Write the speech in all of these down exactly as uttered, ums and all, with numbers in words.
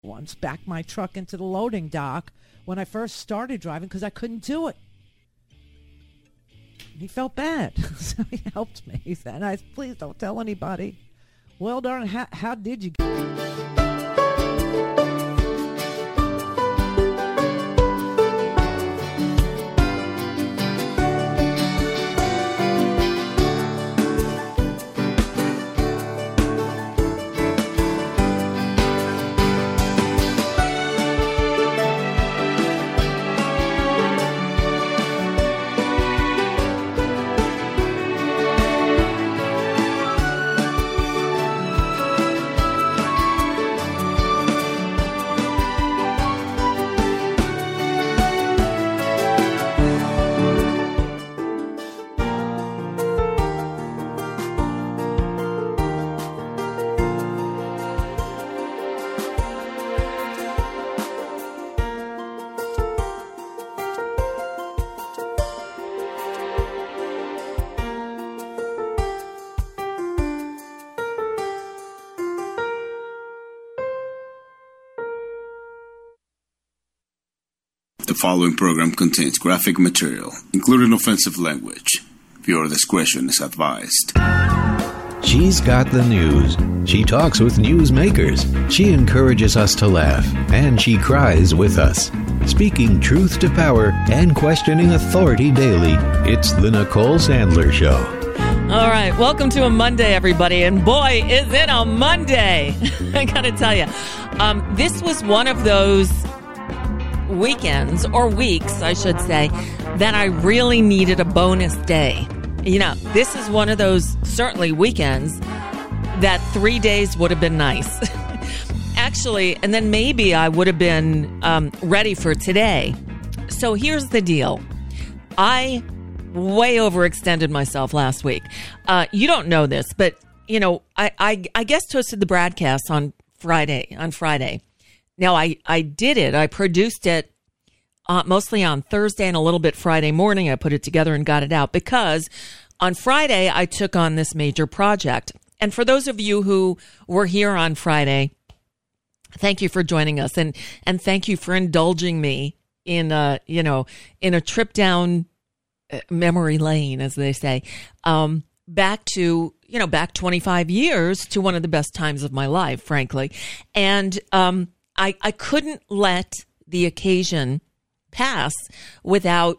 once backed my truck into the loading dock when I first started driving because I couldn't do it. He felt bad, so he helped me. He said, I, please don't tell anybody. Well, darling, how, how did you The following program contains graphic material, including offensive language. Viewer discretion is advised. She's got the news. She talks with newsmakers. She encourages us to laugh, and she cries with us. Speaking truth to power and questioning authority daily, it's the Nicole Sandler Show. All right, welcome to a Monday, everybody. And boy, is it a Monday. I got to tell you, um, this was one of those weekends, or weeks, I should say, that I really needed a bonus day. You know, this is one of those, certainly weekends, that three days would have been nice. Actually, and then maybe I would have been um, ready for today. So here's the deal. I way overextended myself last week. Uh, you don't know this, but, you know, I, I, I guest hosted the broadcast on Friday, on Friday. Now, I, I did it. I produced it uh, mostly on Thursday and a little bit Friday morning. I put it together and got it out because on Friday, I took on this major project. And for those of you who were here on Friday, thank you for joining us. And, and thank you for indulging me in, uh, you know, in a trip down memory lane, as they say, um, back to, you know, back twenty-five years to one of the best times of my life, frankly. And, um, I, I couldn't let the occasion pass without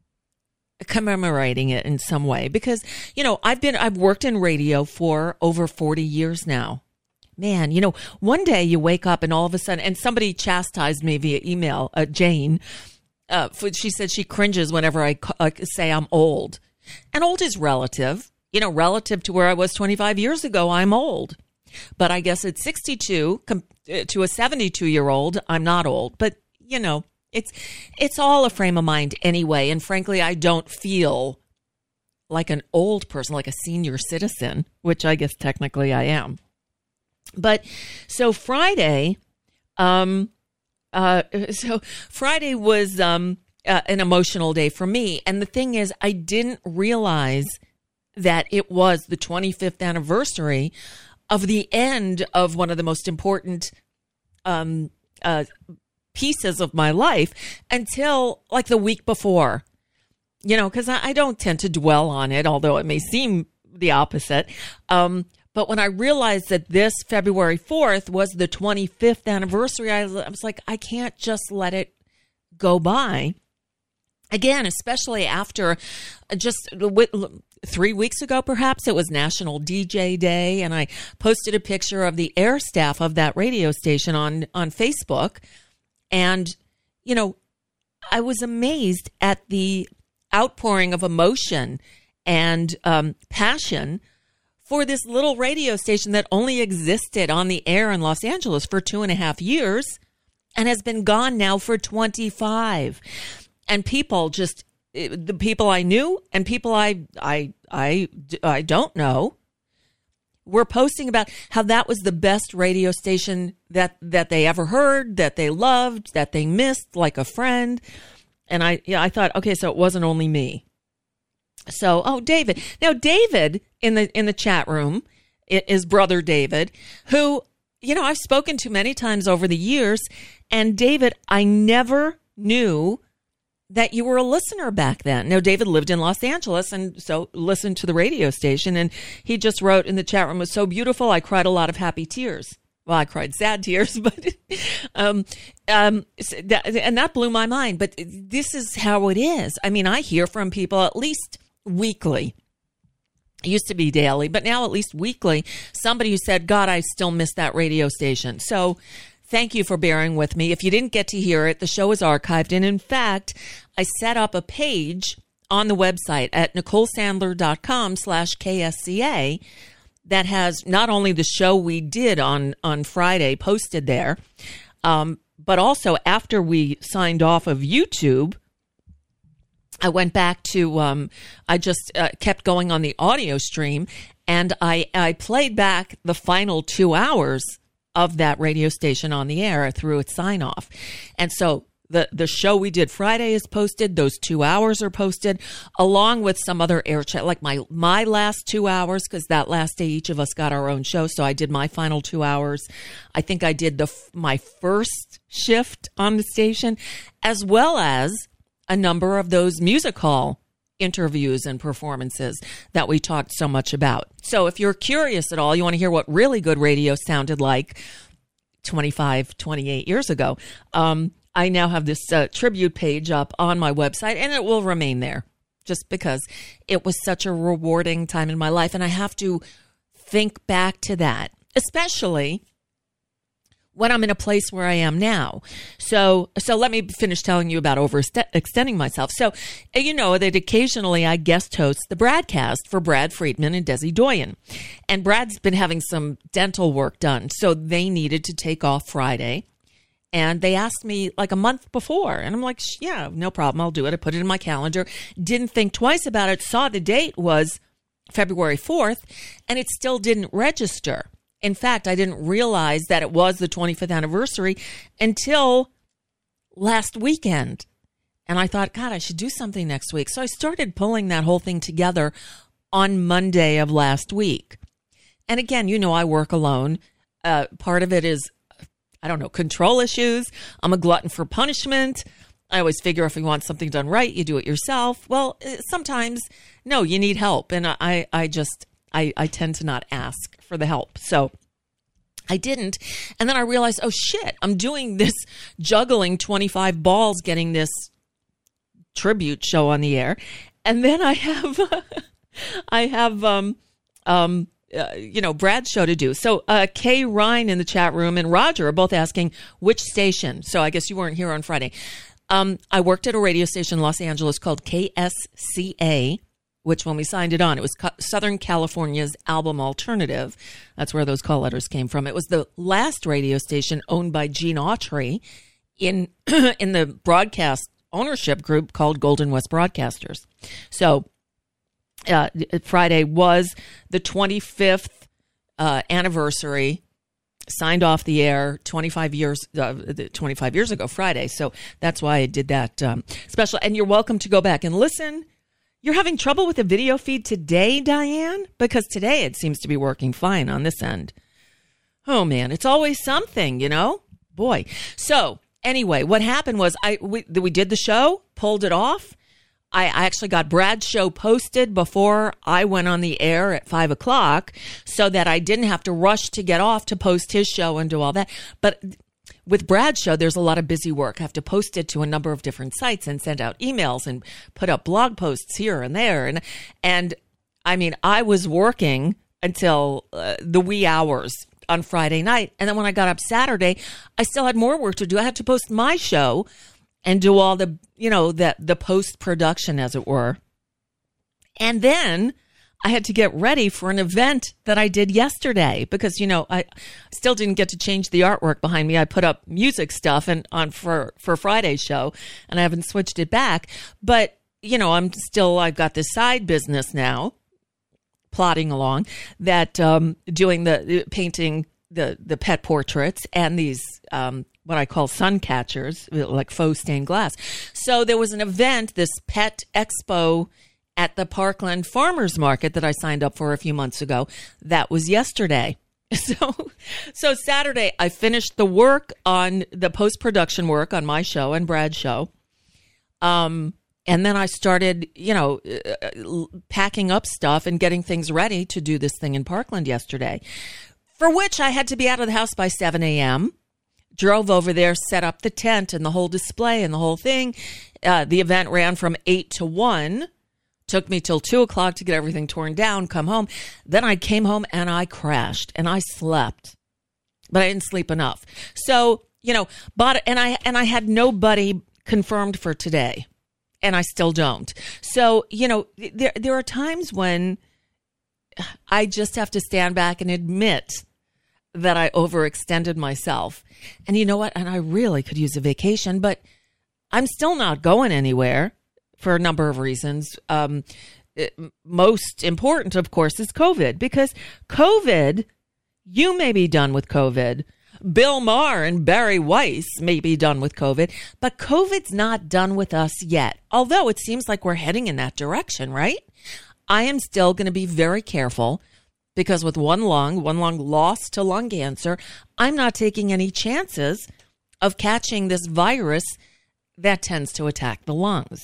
commemorating it in some way because, you know, I've been, I've worked in radio for over forty years now. Man, you know, one day you wake up and all of a sudden, and somebody chastised me via email, uh, Jane, uh, she said she cringes whenever I uh, say I'm old. And old is relative, you know, relative to where I was twenty-five years ago, I'm old. But I guess at sixty-two com- to a seventy-two-year-old, I'm not old. But, you know, it's it's all a frame of mind anyway. And frankly, I don't feel like an old person, like a senior citizen, which I guess technically I am. But so Friday, um, uh, so Friday was um, uh, an emotional day for me. And the thing is, I didn't realize that it was the twenty-fifth anniversary of the end of one of the most important um, uh, pieces of my life until like the week before, you know, because I, I don't tend to dwell on it, although it may seem the opposite. Um, but when I realized that this February fourth was the twenty-fifth anniversary, I was, I was like, I can't just let it go by. Again, especially after just three weeks ago, perhaps, it was National D J Day, and I posted a picture of the air staff of that radio station on, on Facebook. And, you know, I was amazed at the outpouring of emotion and um, passion for this little radio station that only existed on the air in Los Angeles for two and a half years and has been gone now for twenty-five. And people just, the people I knew and people I, I, I, I don't know were posting about how that was the best radio station that, that they ever heard, that they loved, that they missed like a friend. And I, yeah, I thought, okay, so it wasn't only me. So, oh, David. Now, David in the, in the chat room is brother David, who you know, I've spoken to many times over the years, and David, I never knew that you were a listener back then. Now, David lived in Los Angeles and so listened to the radio station, and he just wrote in the chat room, "It was so beautiful, I cried a lot of happy tears." Well, I cried sad tears, but um, um, that, and that blew my mind. But this is how it is. I mean, I hear from people at least weekly. It used to be daily, but now at least weekly, somebody who said, "God, I still miss that radio station." So thank you for bearing with me. If you didn't get to hear it, the show is archived. And in fact, I set up a page on the website at NicoleSandler.com slash KSCA that has not only the show we did on, on Friday posted there, um, but also after we signed off of YouTube, I went back to, um, I just uh, kept going on the audio stream, and I, I played back the final two hours of that radio station on the air through its sign off. And so the, the show we did Friday is posted. Those two hours are posted, along with some other air chat, like my, my last two hours, because that last day each of us got our own show. So I did my final two hours. I think I did the my first shift on the station, as well as a number of those music hall interviews and performances that we talked so much about. So if you're curious at all, you want to hear what really good radio sounded like twenty-five, twenty-eight years ago, um, I now have this uh, tribute page up on my website, and it will remain there just because it was such a rewarding time in my life. And I have to think back to that, especially when I'm in a place where I am now. So, so let me finish telling you about overextending myself. So, you know that occasionally I guest host the Bradcast for Brad Friedman and Desi Doyen. And Brad's been having some dental work done, so they needed to take off Friday. And they asked me like a month before, and I'm like, yeah, no problem, I'll do it. I put it in my calendar, didn't think twice about it, saw the date was February fourth, and it still didn't register. In fact, I didn't realize that it was the twenty-fifth anniversary until last weekend. And I thought, God, I should do something next week. So I started pulling that whole thing together on Monday of last week. And again, you know, I work alone. Uh, part of it is, I don't know, control issues. I'm a glutton for punishment. I always figure if you want something done right, you do it yourself. Well, sometimes, no, you need help. And I, I just... I, I tend to not ask for the help. So I didn't. And then I realized, oh, shit, I'm doing this juggling twenty-five balls, getting this tribute show on the air. And then I have, I have, um, um, uh, you know, Brad's show to do. So uh, Kay Ryan in the chat room and Roger are both asking which station. So I guess you weren't here on Friday. Um, I worked at a radio station in Los Angeles called K S C A, which when we signed it on, it was Southern California's Album Alternative. That's where those call letters came from. It was the last radio station owned by Gene Autry in in the broadcast ownership group called Golden West Broadcasters. So uh, Friday was the twenty-fifth uh, anniversary, signed off the air twenty-five years uh, twenty-five years ago Friday. So that's why I did that um, special. And you're welcome to go back and listen. You're having trouble with the video feed today, Diane? Because today it seems to be working fine on this end. Oh, man, it's always something, you know? Boy. So, anyway, what happened was I we, we did the show, pulled it off. I, I actually got Brad's show posted before I went on the air at five o'clock so that I didn't have to rush to get off to post his show and do all that. But with Brad's show, there's a lot of busy work. I have to post it to a number of different sites and send out emails and put up blog posts here and there. And, and I mean, I was working until uh, the wee hours on Friday night. And then when I got up Saturday, I still had more work to do. I had to post my show and do all the, you know, the, the post-production, as it were. And then I had to get ready for an event that I did yesterday because, you know, I still didn't get to change the artwork behind me. I put up music stuff and on for, for Friday's show, and I haven't switched it back. But, you know, I'm still, I've got this side business now, plodding along, that um, doing the painting the, the pet portraits and these um, what I call sun catchers, like faux stained glass. So there was an event, this pet expo at the Parkland Farmers Market that I signed up for a few months ago. That was yesterday. So, so Saturday, I finished the work on the post-production work on my show and Brad's show. Um, and then I started, you know, uh, packing up stuff and getting things ready to do this thing in Parkland yesterday, for which I had to be out of the house by seven a.m., drove over there, set up the tent and the whole display and the whole thing. Uh, the event ran from eight to one. Took me till two o'clock to get everything torn down, come home. Then I came home and I crashed and I slept, but I didn't sleep enough. So, you know, but, and I, and I had nobody confirmed for today, and I still don't. So, you know, there, there are times when I just have to stand back and admit that I overextended myself. And you know what? And I really could use a vacation, but I'm still not going anywhere. For a number of reasons. Um, it, most important, of course, is COVID, because COVID, you may be done with COVID. Bill Maher and Barry Weiss may be done with COVID, but COVID's not done with us yet, although it seems like we're heading in that direction, right? I am still going to be very careful because with one lung, one lung lost to lung cancer, I'm not taking any chances of catching this virus that tends to attack the lungs.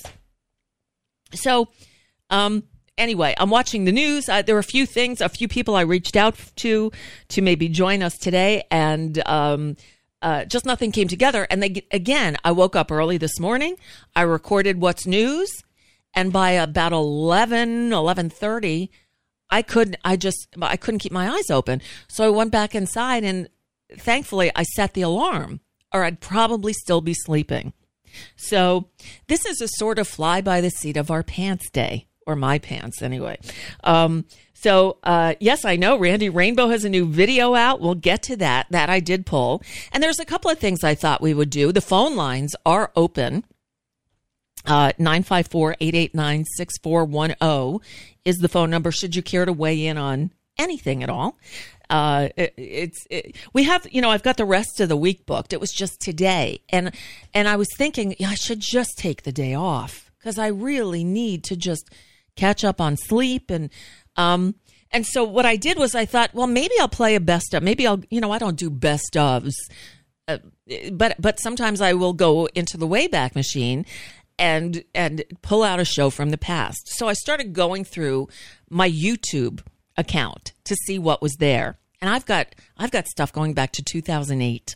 So, um, anyway, I'm watching the news. Uh, there are a few things, a few people I reached out to to maybe join us today, and um, uh, just nothing came together. And they, again, I woke up early this morning. I recorded What's News, and by about eleven, eleven thirty, I couldn't. I just I couldn't keep my eyes open. So I went back inside, and thankfully, I set the alarm, or I'd probably still be sleeping. So this is a sort of fly by the seat of our pants day, or my pants anyway. Um, so, uh, yes, I know Randy Rainbow has a new video out. We'll get to that. That I did pull. And there's a couple of things I thought we would do. The phone lines are open. Uh, nine five four, eight eight nine, six four one zero is the phone number should you care to weigh in on anything at all. Uh, it, it's, it, we have, you know, I've got the rest of the week booked. It was just today. And, and I was thinking, yeah, I should just take the day off because I really need to just catch up on sleep. And, um, and so what I did was I thought, well, maybe I'll play a best of, maybe I'll, you know, I don't do best ofs, uh, but, but sometimes I will go into the Wayback Machine and, and pull out a show from the past. So I started going through my YouTube account to see what was there. And I've got I've got stuff going back to two thousand eight.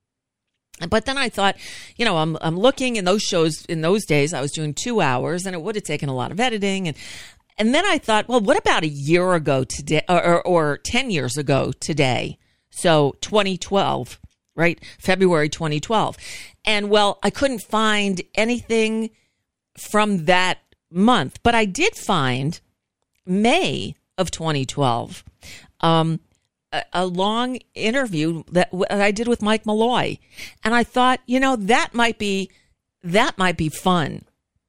But then I thought, you know, I'm I'm looking in those shows in those days I was doing two hours and it would have taken a lot of editing and and then I thought, well, what about a year ago today or or, or ten years ago today? So twenty twelve, right? February twenty twelve. And well, I couldn't find anything from that month, but I did find May of twenty twelve, um, a, a long interview that w- I did with Mike Malloy. And I thought, you know, that might be, that might be fun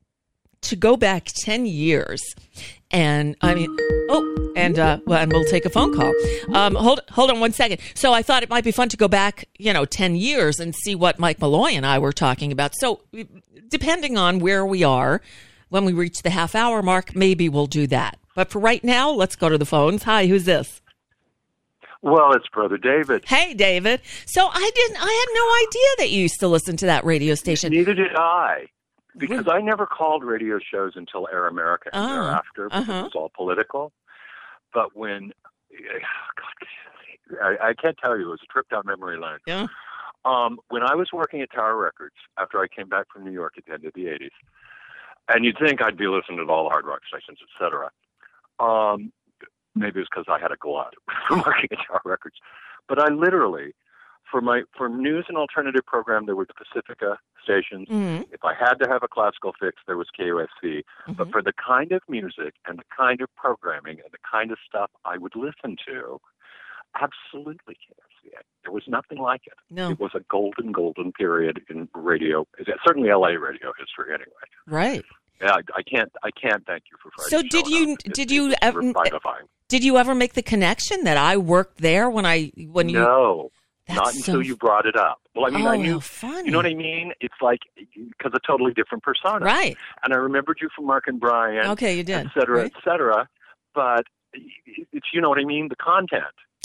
to go back ten years. And I mean, oh, and, uh, well, and we'll take a phone call. Um, hold, hold on one second. So I thought it might be fun to go back, you know, ten years and see what Mike Malloy and I were talking about. So depending on where we are, when we reach the half hour mark, maybe we'll do that. But for right now, let's go to the phones. Hi, who's this? Well, it's Brother David. Hey, David. So I didn't, I had no idea that you used to listen to that radio station. Neither did I, because I never called radio shows until Air America and Oh, thereafter, because uh-huh. it was all political. But when, God, I, I can't tell you, it was a trip down memory lane. Yeah. Um, when I was working at Tower Records, after I came back from New York at the end of the eighties, and you'd think I'd be listening to all the hard rock stations, et cetera. Um, maybe it's because I had a glut from working at Tower Records. But I literally, for my for news and alternative program, there were the Pacifica stations. Mm-hmm. If I had to have a classical fix, there was K O S C. Mm-hmm. But for the kind of music and the kind of programming and the kind of stuff I would listen to, absolutely K O S C. There was nothing like it. No. It was a golden, golden period in radio, certainly L A radio history anyway. Right. Yeah, I, I can't. I can't thank you for Friday. So did you? It, did it, you it's ever? revivifying. Did you ever make the connection that I worked there when I when you? No, That's not so until you brought it up. Well, I mean, oh, I knew. how funny. You know what I mean? It's like because a totally different persona, Right. And I remembered you from Mark and Brian. Okay, you did. Et cetera, right? et cetera. But it's you know what I mean. The content.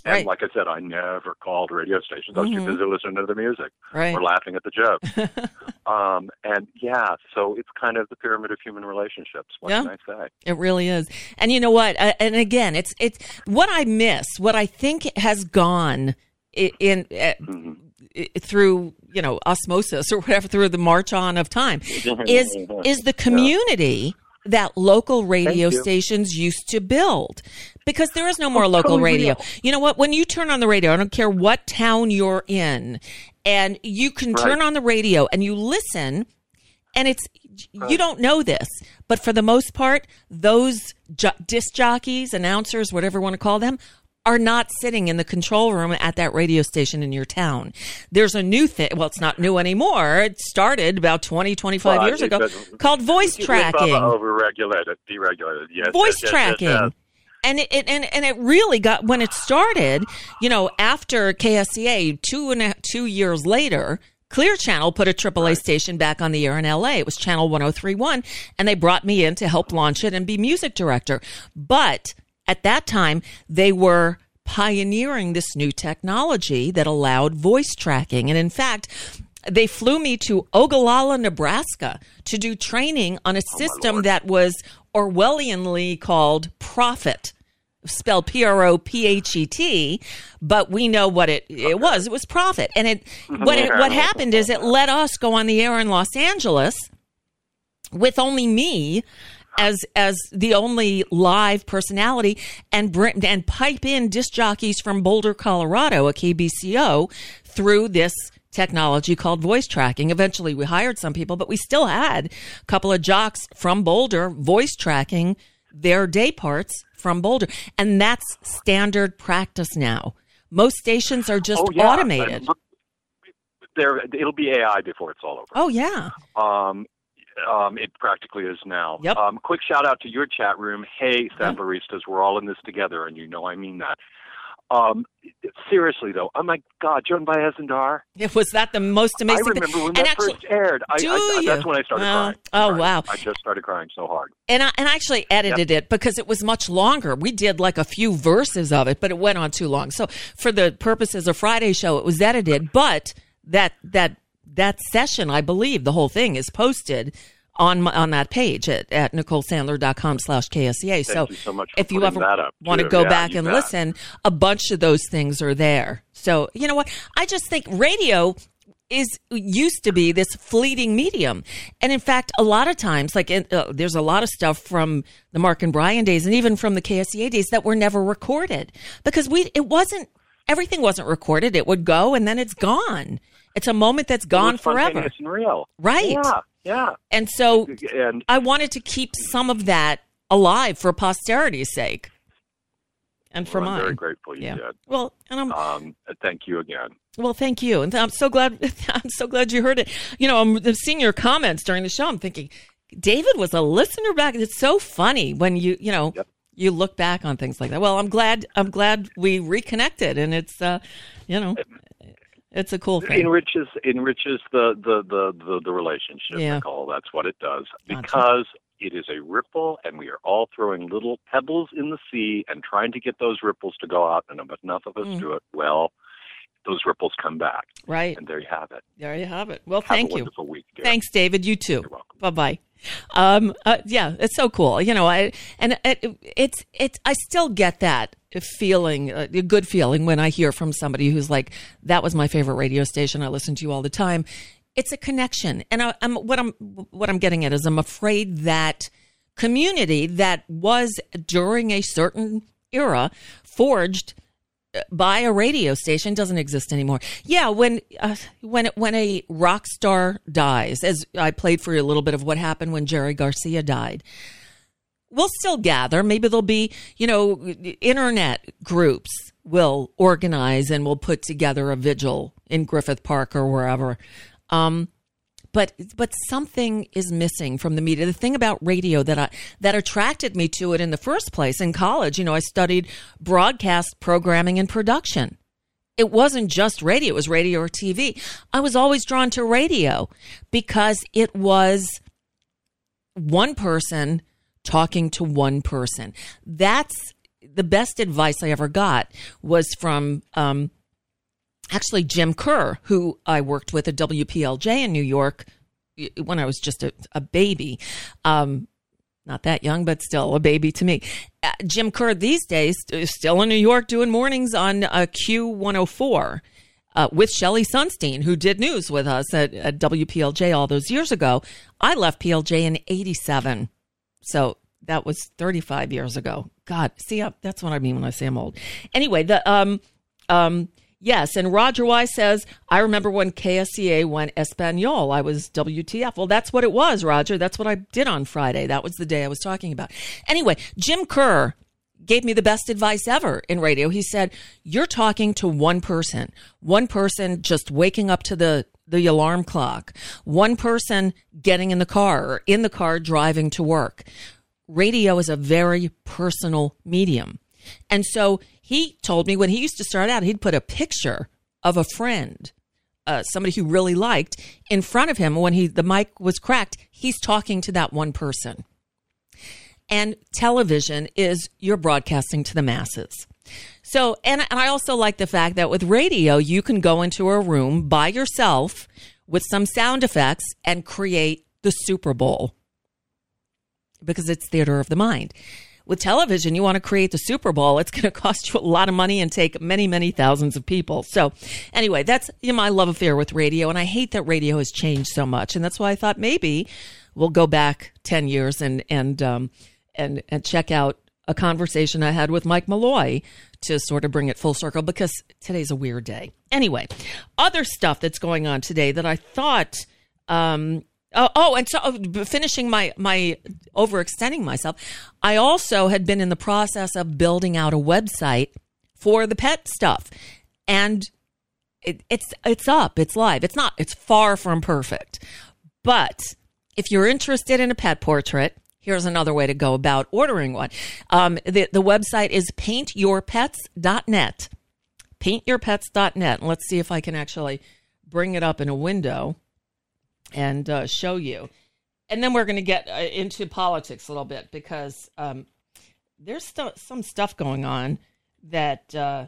And Right. like I said, I never called radio stations. I was Mhm. too busy listening to the music Right. or laughing at the jokes. um, and yeah, so it's kind of the pyramid of human relationships. What Yeah. can I say? It really is. And you know what? Uh, and again, it's it's what I miss, what I think has gone in, in uh, Mm-hmm. through, you know, osmosis or whatever, through the march on of time, is is the community that local radio Thank you. stations used to build. Because there is no more Oh, local totally radio. real. You know what? When you turn on the radio, I don't care what town you're in, and you can Right. turn on the radio and you listen, and it's, you don't know this, but for the most part, those jo- disc jockeys, announcers, whatever you want to call them, are not sitting in the control room at that radio station in your town. There's a new thing. Well, it's not new anymore. It started about twenty, twenty-five Well, years it- ago, but- called voice Bubba tracking. overregulated, deregulated. Yes, Voice yes, yes, yes, tracking. yes. And it, and and it really got, when it started, you know, after K S C A, two and a, two years later, Clear Channel put a triple A station back on the air in L A. It was Channel one oh three point one, and they brought me in to help launch it and be music director. But at that time, they were pioneering this new technology that allowed voice tracking. And in fact, they flew me to Ogallala, Nebraska to do training on a system that was Orwellianly called Prophet, spelled P R O P H E T, but we know what it, it was. It was Prophet. And it what it, what happened is it let us go on the air in Los Angeles with only me as as the only live personality, and bring, and pipe in disc jockeys from Boulder, Colorado, a K B C O, through this technology called voice tracking. Eventually we hired some people, but we still had a couple of jocks from Boulder voice tracking their day parts from Boulder. And that's standard practice now. Most stations are just Oh, yeah. automated. But There, it'll be A I before it's all over. Oh, yeah. Um, um, it practically is now. Yep. Um, quick shout out to your chat room. Hey, San Baristas, we're all in this together, and you know I mean that. Um, seriously though, oh my God, Joan Baez and Dar. Was that the most amazing I remember thing? when And that actually, first aired. I, do I, I, you? that's when I started Well, crying. oh, Crying. wow. I just started crying so hard. And I, and I actually edited it because it was much longer. We did like a few verses of it, but it went on too long. So for the purposes of Friday's show, it was edited. But that that that session, I believe, the whole thing is posted on my, on that page at, at NicoleSandler.com slash KSCA. So, you so much for if you putting ever that up, want to too. go Yeah, back you and bet. listen, a bunch of those things are there. So, you know what? I just think radio is used to be this fleeting medium. And in fact, a lot of times, like uh, there's a lot of stuff from the Mark and Brian days and even from the K S C A days that were never recorded because we, it wasn't, everything wasn't recorded. It would go and then it's gone. It's a moment that's gone It was forever. spontaneous and real. Right. Yeah, yeah. And so And I wanted to keep some of that alive for posterity's sake and for well, I'm mine. very grateful you Yeah. did. Well, and I'm Um, thank you again. well, thank you, and I'm so glad. I'm so glad you heard it. You know, I'm seeing your comments during the show. I'm thinking, David was a listener back. It's so funny when you, you know, Yep. you look back on things like that. Well, I'm glad. I'm glad we reconnected, and it's, uh, you know, it's a cool It thing. enriches enriches the the the the, the relationship, Yeah. Nicole. That's what it does Gotcha. because it is a ripple, and we are all throwing little pebbles in the sea and trying to get those ripples to go out. And if enough of us Mm. do it well, those ripples come back, Right. and there you have it. There you have it. Well, Have thank a you. wonderful week, dear. Thanks, David. You too. You're welcome. Bye bye. Um, uh, yeah, it's so cool. You know, I and it, it's it's I still get that feeling, uh, a good feeling when I hear from somebody who's like, "That was my favorite radio station. I listen to you all the time." It's a connection, and I, I'm what I'm what I'm getting at is I'm afraid that community that was during a certain era forged by a radio station doesn't exist anymore. Yeah, when uh, when when a rock star dies, as I played for you a little bit of what happened when Jerry Garcia died, we'll still gather. Maybe there'll be, you know, internet groups will organize and we'll put together a vigil in Griffith Park or wherever. Um, But but something is missing from the media. The thing about radio that I, that attracted me to it in the first place in college, you know, I studied broadcast programming and production. It wasn't just radio; it was radio or T V. I was always drawn to radio because it was one person talking to one person. That's the best advice I ever got was from um, actually Jim Kerr, who I worked with at W P L J in New York when I was just a, a baby. Um, not that young, but still a baby to me. Uh, Jim Kerr these days is still in New York doing mornings on uh, Q one oh four uh, with Shelley Sunstein, who did news with us at, at W P L J all those years ago. I left P L J in eighty-seven. So that was thirty-five years ago. God, see, that's what I mean when I say I'm old. Anyway, the um, um, yes, and Roger Y says, I remember when K S C A went Espanol. I was W T F. Well, that's what it was, Roger. That's what I did on Friday. That was the day I was talking about. Anyway, Jim Kerr gave me the best advice ever in radio. He said, you're talking to one person, one person just waking up to the the alarm clock, one person getting in the car or in the car driving to work. Radio is a very personal medium. And so he told me when he used to start out, he'd put a picture of a friend, uh, somebody he really liked, in front of him. When he the mic was cracked, he's talking to that one person. And television is you're broadcasting to the masses. So, and, and I also like the fact that with radio, you can go into a room by yourself with some sound effects and create the Super Bowl because it's theater of the mind. With television, you want to create the Super Bowl. It's going to cost you a lot of money and take many, many thousands of people. So anyway, that's you know, my love affair with radio. And I hate that radio has changed so much. And that's why I thought maybe we'll go back ten years and, and, um, and, and check out a conversation I had with Mike Malloy to sort of bring it full circle because today's a weird day. Anyway, other stuff that's going on today that I thought, um, oh, oh, and so uh, finishing my, my overextending myself, I also had been in the process of building out a website for the pet stuff. And it, it's, it's up, it's live. It's not, it's far from perfect. But if you're interested in a pet portrait, here's another way to go about ordering one. Um, the, the website is paint your pets dot net. paint your pets dot net. And let's see if I can actually bring it up in a window and uh, show you. And then we're going to get uh, into politics a little bit because um, there's st- some stuff going on that uh,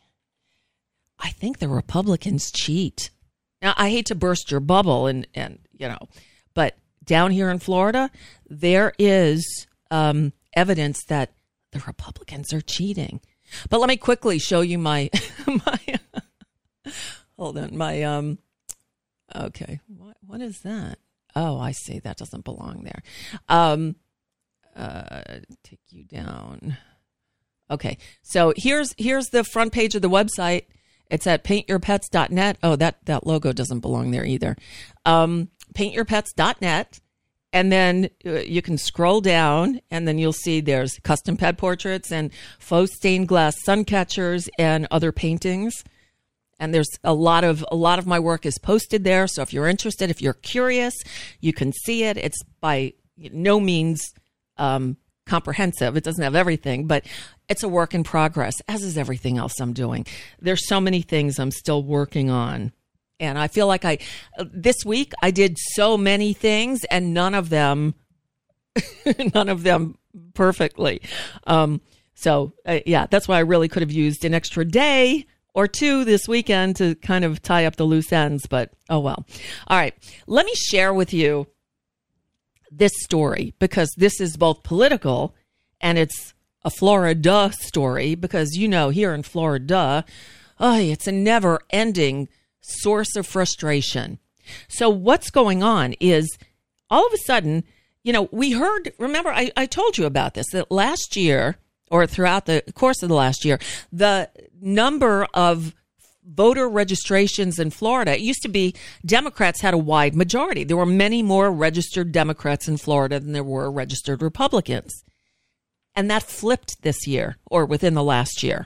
I think the Republicans cheat. Now, I hate to burst your bubble and, and you know, but down here in Florida, there is um, evidence that the Republicans are cheating. But let me quickly show you my, my hold on, my, um, okay, what what is that? Oh, I see, that doesn't belong there. Um, uh, take you down. Okay, so here's here's the front page of the website. It's at paint your pets dot net. Oh, that, that logo doesn't belong there either. Um, paint your pets dot net. And then uh, you can scroll down and then you'll see there's custom pet portraits and faux stained glass sun catchers and other paintings. And there's a lot of, a lot of my work is posted there. So if you're interested, if you're curious, you can see it. It's by no means um, comprehensive. It doesn't have everything, but it's a work in progress, as is everything else I'm doing. There's so many things I'm still working on. And I feel like I, this week I did so many things and none of them, none of them perfectly. Um, so uh, yeah, that's why I really could have used an extra day or two this weekend to kind of tie up the loose ends, but oh well. All right. Let me share with you this story because this is both political and it's a Florida story because, you know, here in Florida, oh, it's a never ending source of frustration. So what's going on is all of a sudden, you know, we heard, remember, I, I told you about this, that last year or throughout the course of the last year, the number of voter registrations in Florida, it used to be Democrats had a wide majority. There were many more registered Democrats in Florida than there were registered Republicans. And that flipped this year or within the last year.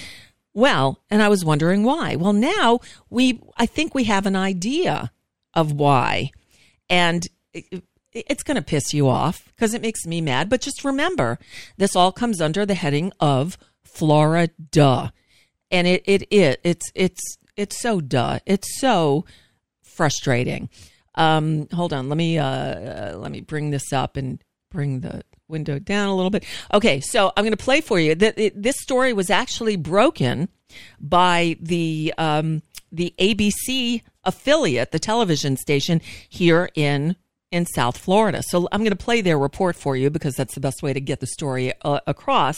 Well, and I was wondering why. Well, now we, I think we have an idea of why. And it, it's going to piss you off because it makes me mad. But just remember, this all comes under the heading of Florida. And it, it, it, it's, it's, it's so duh. It's so frustrating. Um, hold on. Let me, uh, let me bring this up and bring the window down a little bit. Okay, so I'm going to play for you. The, it, this story was actually broken by the um, the A B C affiliate, the television station here in in South Florida. So I'm going to play their report for you because that's the best way to get the story uh, across.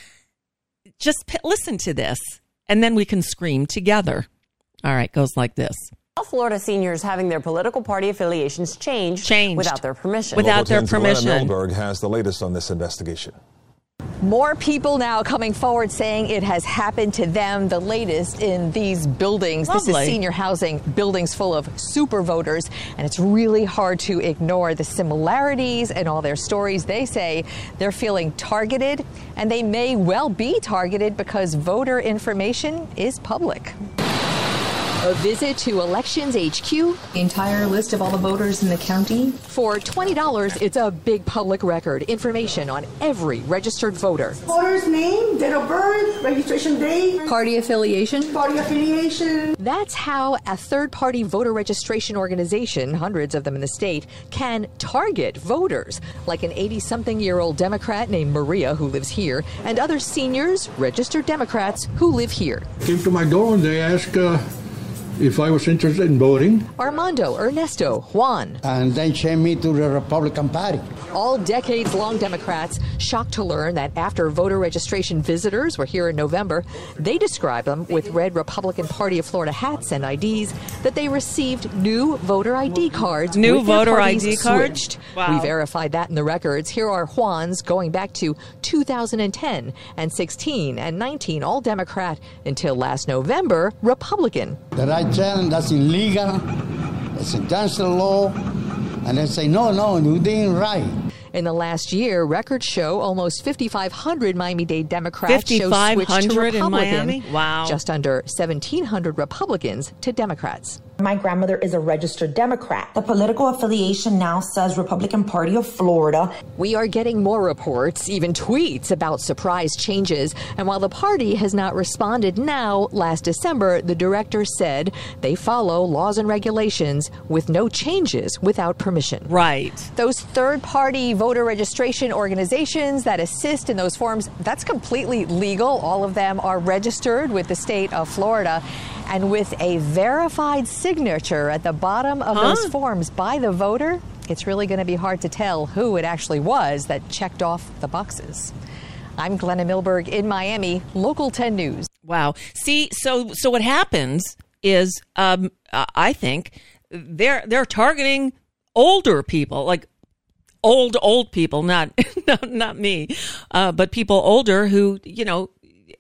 Just p- listen to this, and then we can scream together. All right, goes like this. South Florida seniors having their political party affiliations changed, changed. without their permission. Without their ten's permission. Glenna Milberg has the latest on this investigation. More people now coming forward saying it has happened to them. The latest in these buildings. Lovely. This is senior housing, buildings full of super voters, and it's really hard to ignore the similarities and all their stories. They say they're feeling targeted, and they may well be targeted because voter information is public. A visit to Elections H Q. The entire list of all the voters in the county. For twenty dollars, it's a big public record. Information on every registered voter. Voter's name, date of birth, registration date. Party affiliation. Party affiliation. That's how a third-party voter registration organization, hundreds of them in the state, can target voters. Like an eighty-something-year-old Democrat named Maria who lives here, and other seniors, registered Democrats, who live here. Came to my door and they asked uh, if I was interested in voting. Armando, Ernesto, Juan. And then sent me to the Republican Party. All decades-long Democrats shocked to learn that after voter registration visitors were here in November, they described them with red Republican Party of Florida hats and I Ds, that they received new voter I D cards. New with their voter I D parties cards? switched. Wow. We verified that in the records. Here are Juan's going back to two thousand ten and sixteen and nineteen, all Democrat, until last November, Republican. That I tell them that's illegal, it's against the law, and they say, no, no, you didn't right. In the last year, records show almost fifty-five hundred Miami-Dade Democrats show fifty-five switched to hundred in Republican. Miami? Wow. Just under seventeen hundred Republicans to Democrats. My grandmother is a registered Democrat. The political affiliation now says Republican Party of Florida. We are getting more reports, even tweets about surprise changes. And while the party has not responded now, last December, the director said they follow laws and regulations with no changes without permission. Right. Those third-party voter registration organizations that assist in those forms, that's completely legal. All of them are registered with the state of Florida. And with a verified signature at the bottom of huh? those forms by the voter, it's really going to be hard to tell who it actually was that checked off the boxes. I'm Glenna Milberg in Miami, Local ten News. Wow. See, so so what happens is, um, I think they're they're targeting older people, like old old people, not not, not me, uh, but people older who, you know,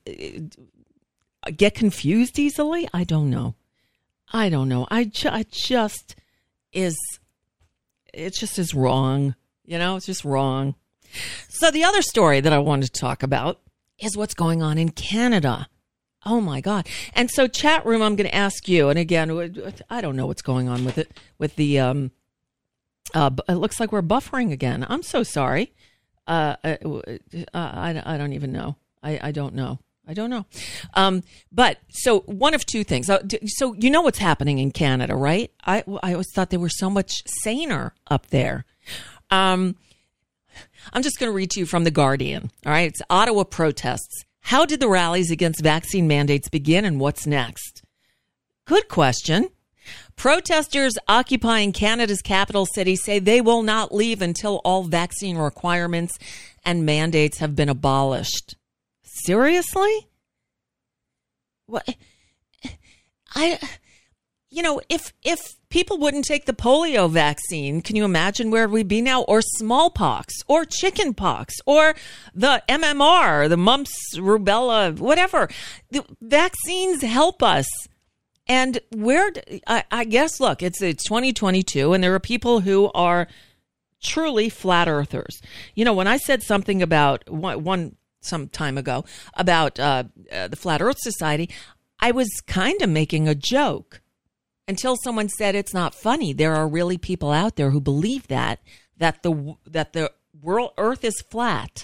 get confused easily. I don't know. I don't know. I, ju- I just is, it just is wrong. You know, it's just wrong. So the other story that I wanted to talk about is what's going on in Canada. Oh my God. And so chat room, I'm going to ask you, and again, I don't know what's going on with it, with the, um, uh, it looks like we're buffering again. I'm so sorry. Uh, I, I, I don't even know. I, I don't know. I don't know. Um, but so one of two things. So you know what's happening in Canada, right? I, I always thought they were so much saner up there. Um, I'm just going to read to you from The Guardian. All right. It's Ottawa protests. How did the rallies against vaccine mandates begin and what's next? Good question. Protesters occupying Canada's capital city say they will not leave until all vaccine requirements and mandates have been abolished. Seriously? What? I, you know, if if people wouldn't take the polio vaccine, can you imagine where we'd be now? Or smallpox, or chickenpox, or the M M R, the mumps, rubella, whatever. The vaccines help us. And where, I, I guess, look, it's it's twenty twenty-two, and there are people who are truly flat earthers. You know, when I said something about one, one some time ago about uh, uh, the Flat Earth Society, I was kind of making a joke until someone said it's not funny. There are really people out there who believe that, that the that the world Earth is flat.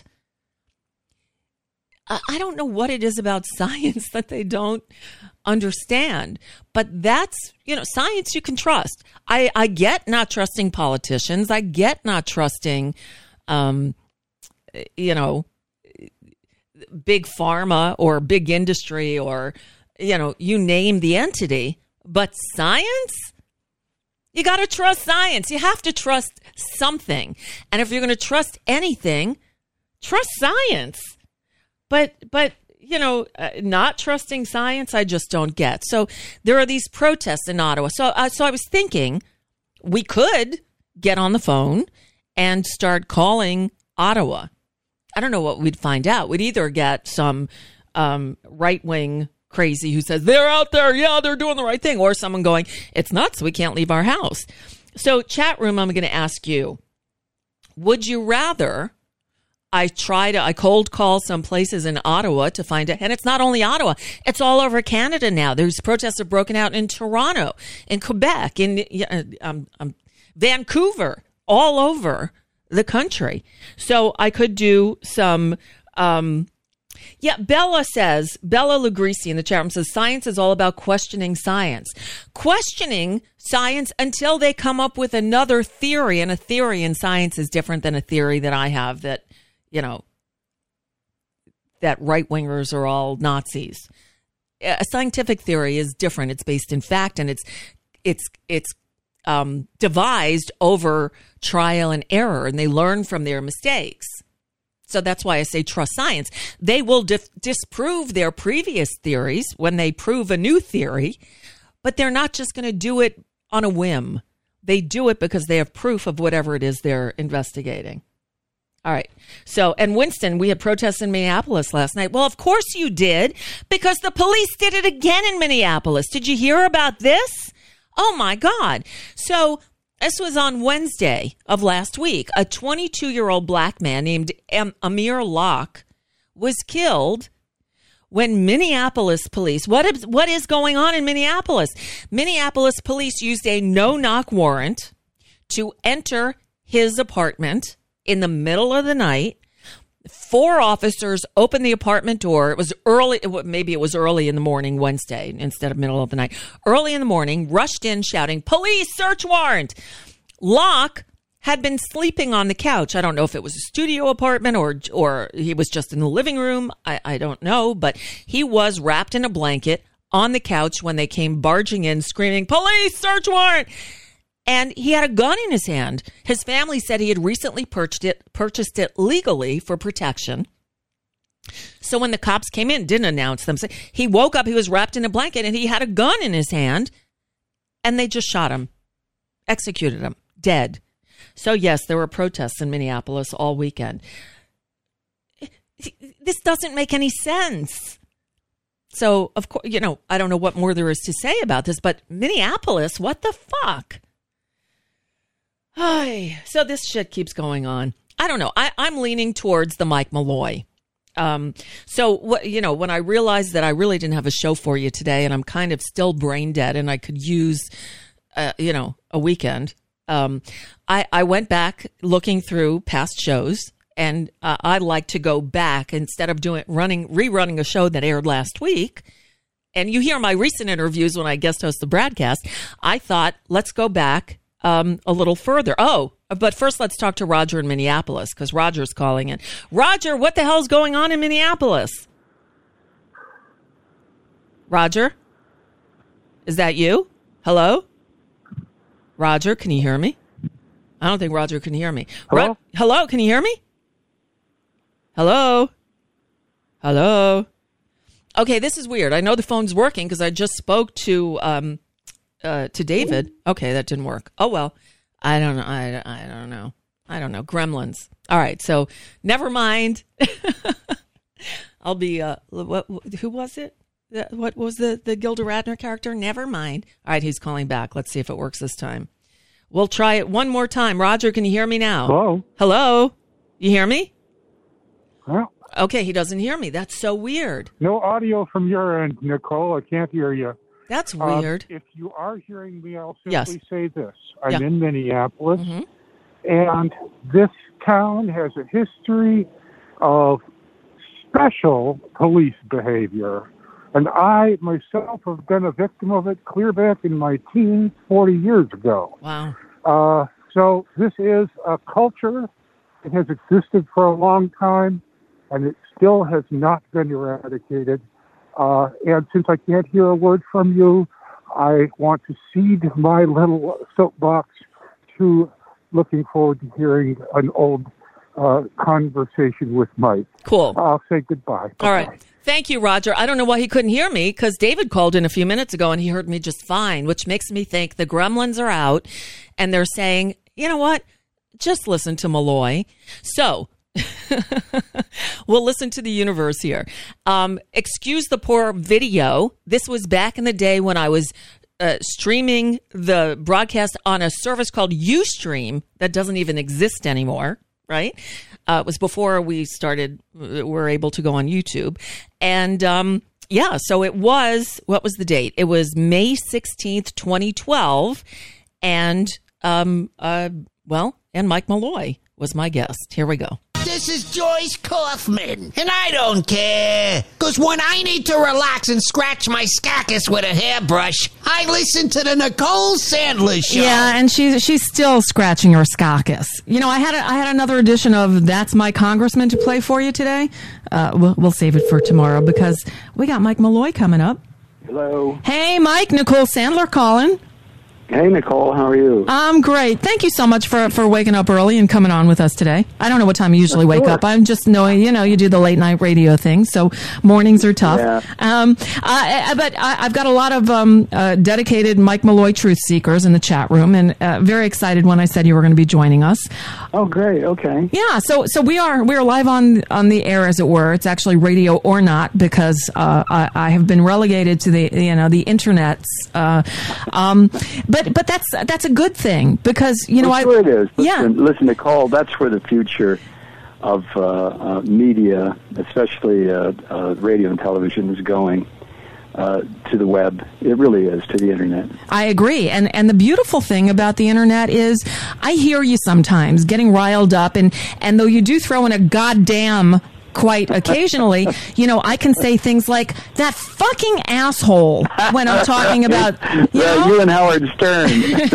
I, I don't know what it is about science that they don't understand, but that's, you know, science you can trust. I, I get not trusting politicians. I get not trusting um you know, big pharma or big industry or, you know, you name the entity. But science? You got to trust science. You have to trust something. And if you're going to trust anything, trust science. But, but you know, uh, not trusting science, I just don't get. So there are these protests in Ottawa. So, uh, so I was thinking we could get on the phone and start calling Ottawa. I don't know what we'd find out. We'd either get some um, right-wing crazy who says, they're out there, yeah, they're doing the right thing, or someone going, it's nuts, we can't leave our house. So, chat room, I'm going to ask you, would you rather I try to, I cold call some places in Ottawa to find out, and it's not only Ottawa, it's all over Canada now. There's protests have broken out in Toronto, in Quebec, in um, um, Vancouver, all over the country. So I could do some, um, yeah, Bella says, Bella Lugrisi in the chat room says, science is all about questioning science. Questioning science until they come up with another theory, and a theory in science is different than a theory that I have that, you know, that right-wingers are all Nazis. A scientific theory is different. It's based in fact, and it's, it's, it's, Um, devised over trial and error, and they learn from their mistakes. So that's why I say trust science. They will dif- disprove their previous theories when they prove a new theory, but they're not just going to do it on a whim. They do it because they have proof of whatever it is they're investigating. All right. So, and Winston, we had protests in Minneapolis last night. Well, of course you did, because the police did it again in Minneapolis. Did you hear about this? Oh, my God. So this was on Wednesday of last week. A twenty-two-year-old black man named Am- Amir Locke was killed when Minneapolis police, what is, what is going on in Minneapolis? Minneapolis police used a no-knock warrant to enter his apartment in the middle of the night. Four officers opened the apartment door. It was early, maybe it was early in the morning Wednesday instead of middle of the night. Early in the morning, rushed in shouting, police, search warrant. Locke had been sleeping on the couch. I don't know if it was a studio apartment or or he was just in the living room. I, I don't know, but he was wrapped in a blanket on the couch when they came barging in screaming, police, search warrant. And he had a gun in his hand. His family said he had recently purchased it, purchased it legally for protection. So when the cops came in, didn't announce them. He woke up, he was wrapped in a blanket, and he had a gun in his hand. And they just shot him, executed him, dead. So yes, there were protests in Minneapolis all weekend. This doesn't make any sense. So, of course, you know, I don't know what more there is to say about this, but Minneapolis, what the fuck? Hi. So this shit keeps going on. I don't know. I, I'm leaning towards the Mike Malloy. Um, so, what, you know, when I realized that I really didn't have a show for you today and I'm kind of still brain dead and I could use, uh, you know, a weekend, um, I, I went back looking through past shows, and uh, I like to go back instead of doing running, rerunning a show that aired last week. And you hear my recent interviews when I guest host the broadcast. I thought, let's go back Um, a little further. Oh, but first let's talk to Roger in Minneapolis, because Roger's calling in. Roger, what the hell's going on in Minneapolis? Roger? Is that you? Hello? Roger, can you hear me? I don't think Roger can hear me. Hello? Ro- Hello, can you hear me? Hello? Hello? Okay, this is weird. I know the phone's working because I just spoke to... Um, Uh, to David. Okay, that didn't work. Oh, well, I don't know. I, I don't know. I don't know. Gremlins. All right. So never mind. I'll be, uh, what, who was it? What was the, the Gilda Radner character? Never mind. All right. He's calling back. Let's see if it works this time. We'll try it one more time. Roger, can you hear me now? Hello. Hello. You hear me? Huh? Okay. He doesn't hear me. That's so weird. No audio from your end, Nicole. I can't hear you. That's weird. Um, if you are hearing me, I'll simply yes. say this. I'm yeah. in Minneapolis, mm-hmm. and this town has a history of special police behavior. And I, myself, have been a victim of it clear back in my teens, forty years ago. Wow. Uh, so this is a culture It has existed for a long time, and it still has not been eradicated. Uh, and since I can't hear a word from you, I want to cede my little soapbox to looking forward to hearing an old uh, conversation with Mike. Cool. I'll say goodbye. All right. Thank you, Roger. I don't know why he couldn't hear me, because David called in a few minutes ago and he heard me just fine, which makes me think the gremlins are out and they're saying, you know what? Just listen to Malloy. So we'll listen to the universe here. Um, excuse the poor video. This was back in the day when I was uh, streaming the broadcast on a service called Ustream that doesn't even exist anymore, right? Uh, it was before we started, we're able to go on YouTube. And um, yeah, so it was, what was the date? It was May sixteenth, twenty twelve. And, um, uh, well, and Mike Malloy was my guest. Here we go. This is Joyce Kaufman, and I don't care. Because when I need to relax and scratch my scackus with a hairbrush, I listen to the Nicole Sandler Show. Yeah, and she's she's still scratching her scackus. You know, I had a, I had another edition of That's My Congressman to play for you today. Uh, we'll, we'll save it for tomorrow because we got Mike Malloy coming up. Hello. Hey, Mike. Nicole Sandler calling. Hey, Nicole, how are you? I'm great. Thank you so much for, for waking up early and coming on with us today. I don't know what time you usually wake up. I'm just knowing, you know, you do the late night radio thing, so mornings are tough. Yeah. Um, I, but I, I've got a lot of um, uh, dedicated Mike Malloy truth seekers in the chat room, and uh, very excited when I said you were going to be joining us. Oh, great. Okay. Yeah. So so we are we are live on on the air, as it were. It's actually radio or not, because uh, I, I have been relegated to the you know the internets. Uh, um, but but that's that's a good thing, because you know well, I sure it is. Listen, yeah. Listen, Nicole, that's where the future of uh, uh, media, especially uh, uh, radio and television, is going. Uh, to the web. It really is, to the internet. I agree. And and the beautiful thing about the internet is I hear you sometimes getting riled up, and, and though you do throw in a goddamn quite occasionally, you know, I can say things like, that fucking asshole, when I'm talking about, you well, know? you and Howard Stern.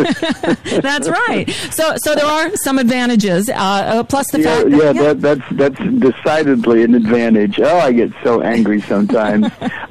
That's right. So so there are some advantages, uh, uh, plus the yeah, fact that... Yeah, yeah. that, that's, that's decidedly an advantage. Oh, I get so angry sometimes.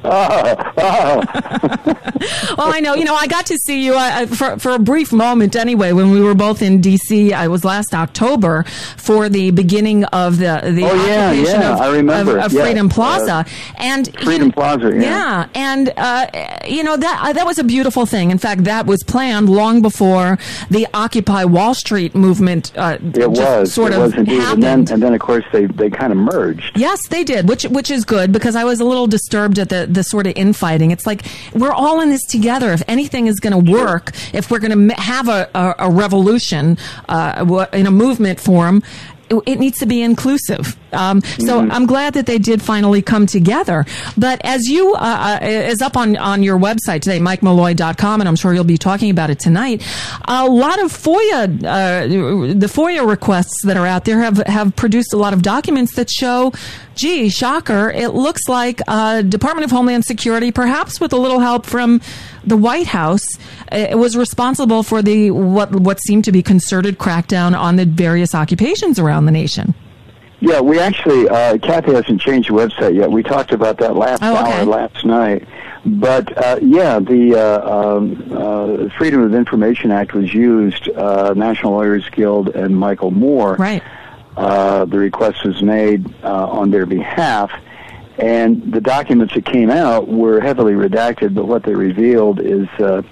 oh, oh. Well, I know. You know, I got to see you uh, for, for a brief moment anyway, when we were both in D C. I was last October for the beginning of the, the oh, yeah, occupation yeah, of, I remember. of, of yeah. Freedom Plaza. Uh, and Freedom you, Plaza, yeah. Yeah, and, uh, you know, that uh, that was a beautiful thing. In fact, that was planned long before the Occupy Wall Street movement uh, it just was. sort it of was indeed. happened. And then, and then, of course, they, they kind of merged. Yes, they did, which which is good, because I was a little disturbed at the, the sort of infighting. It's like, we're all in this together. If anything is going to work, sure. if we're going to have a, a, a revolution uh, in a movement form, it needs to be inclusive. Um, so mm-hmm. I'm glad that they did finally come together. But as you, uh, is up on, on your website today, mike malloy dot com, and I'm sure you'll be talking about it tonight, a lot of FOIA, uh, the FOIA requests that are out there have, have produced a lot of documents that show, gee, shocker, it looks like uh, Department of Homeland Security, perhaps with a little help from the White House, it was responsible for the what what seemed to be concerted crackdown on the various occupations around the nation. Yeah, we actually, uh, Kathy hasn't changed the website yet. We talked about that last oh, okay. hour last night. But, uh, yeah, the uh, um, uh, Freedom of Information Act was used, uh, National Lawyers Guild and Michael Moore. Right. Uh, the request was made uh, on their behalf. And the documents that came out were heavily redacted, but what they revealed is uh,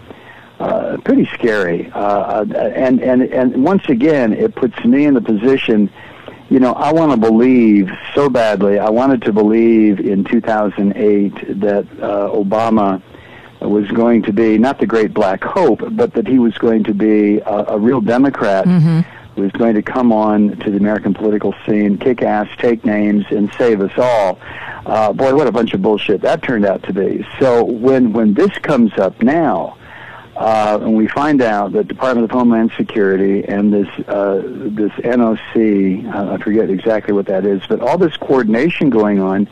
uh, pretty scary. Uh, and, and, and once again, it puts me in the position, you know, I want to believe so badly. I wanted to believe in two thousand eight that uh, Obama was going to be, not the great black hope, but that he was going to be a, a real Democrat. Mm-hmm. Was going to come on to the American political scene, kick ass, take names, and save us all. Uh, boy, what a bunch of bullshit that turned out to be. So when when this comes up now, uh, and we find out that Department of Homeland Security and this uh, this N O C, uh, I forget exactly what that is, but all this coordination going on.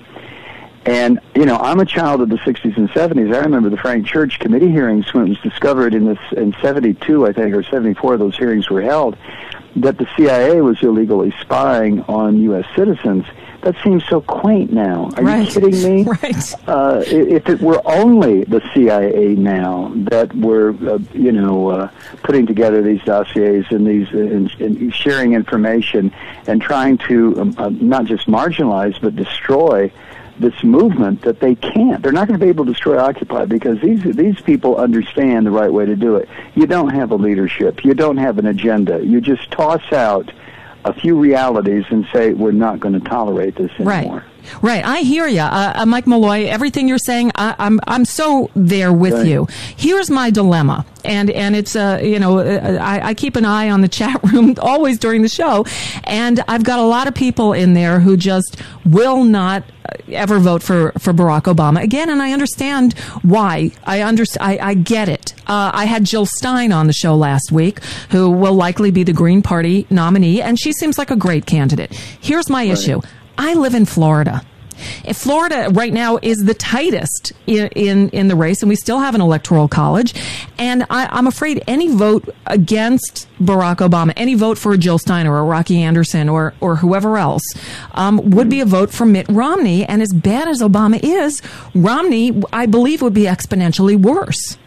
And, you know, I'm a child of the sixties and seventies. I remember the Frank Church committee hearings when it was discovered in this in seventy-two, I think, or seventy-four, those hearings were held. that the C I A was illegally spying on U S citizens, that seems so quaint now. Are right. you kidding me? Right. Uh, if it were only the C I A now that were, uh, you know, uh, putting together these dossiers and these uh, and, and sharing information and trying to um, uh, not just marginalize but destroy this movement, that they can't. They're not going to be able to destroy Occupy because these these people understand the right way to do it. You don't have a leadership. You don't have an agenda. You just toss out a few realities and say, we're not going to tolerate this anymore. Right. Right, I hear you, uh, uh, Mike Malloy. Everything you're saying, I, I'm I'm so there with right. you. Here's my dilemma, and and it's uh you know uh, I, I keep an eye on the chat room always during the show, and I've got a lot of people in there who just will not ever vote for for Barack Obama again, and I understand why. I understand. I, I get it. Uh, I had Jill Stein on the show last week, who will likely be the Green Party nominee, and she seems like a great candidate. Here's my right. issue. I live in Florida. If Florida right now is the tightest in, in, in the race, and we still have an electoral college, and I, I'm afraid any vote against Barack Obama, any vote for a Jill Stein or a Rocky Anderson or, or whoever else, um, would be a vote for Mitt Romney. And as bad as Obama is, Romney, I believe, would be exponentially worse.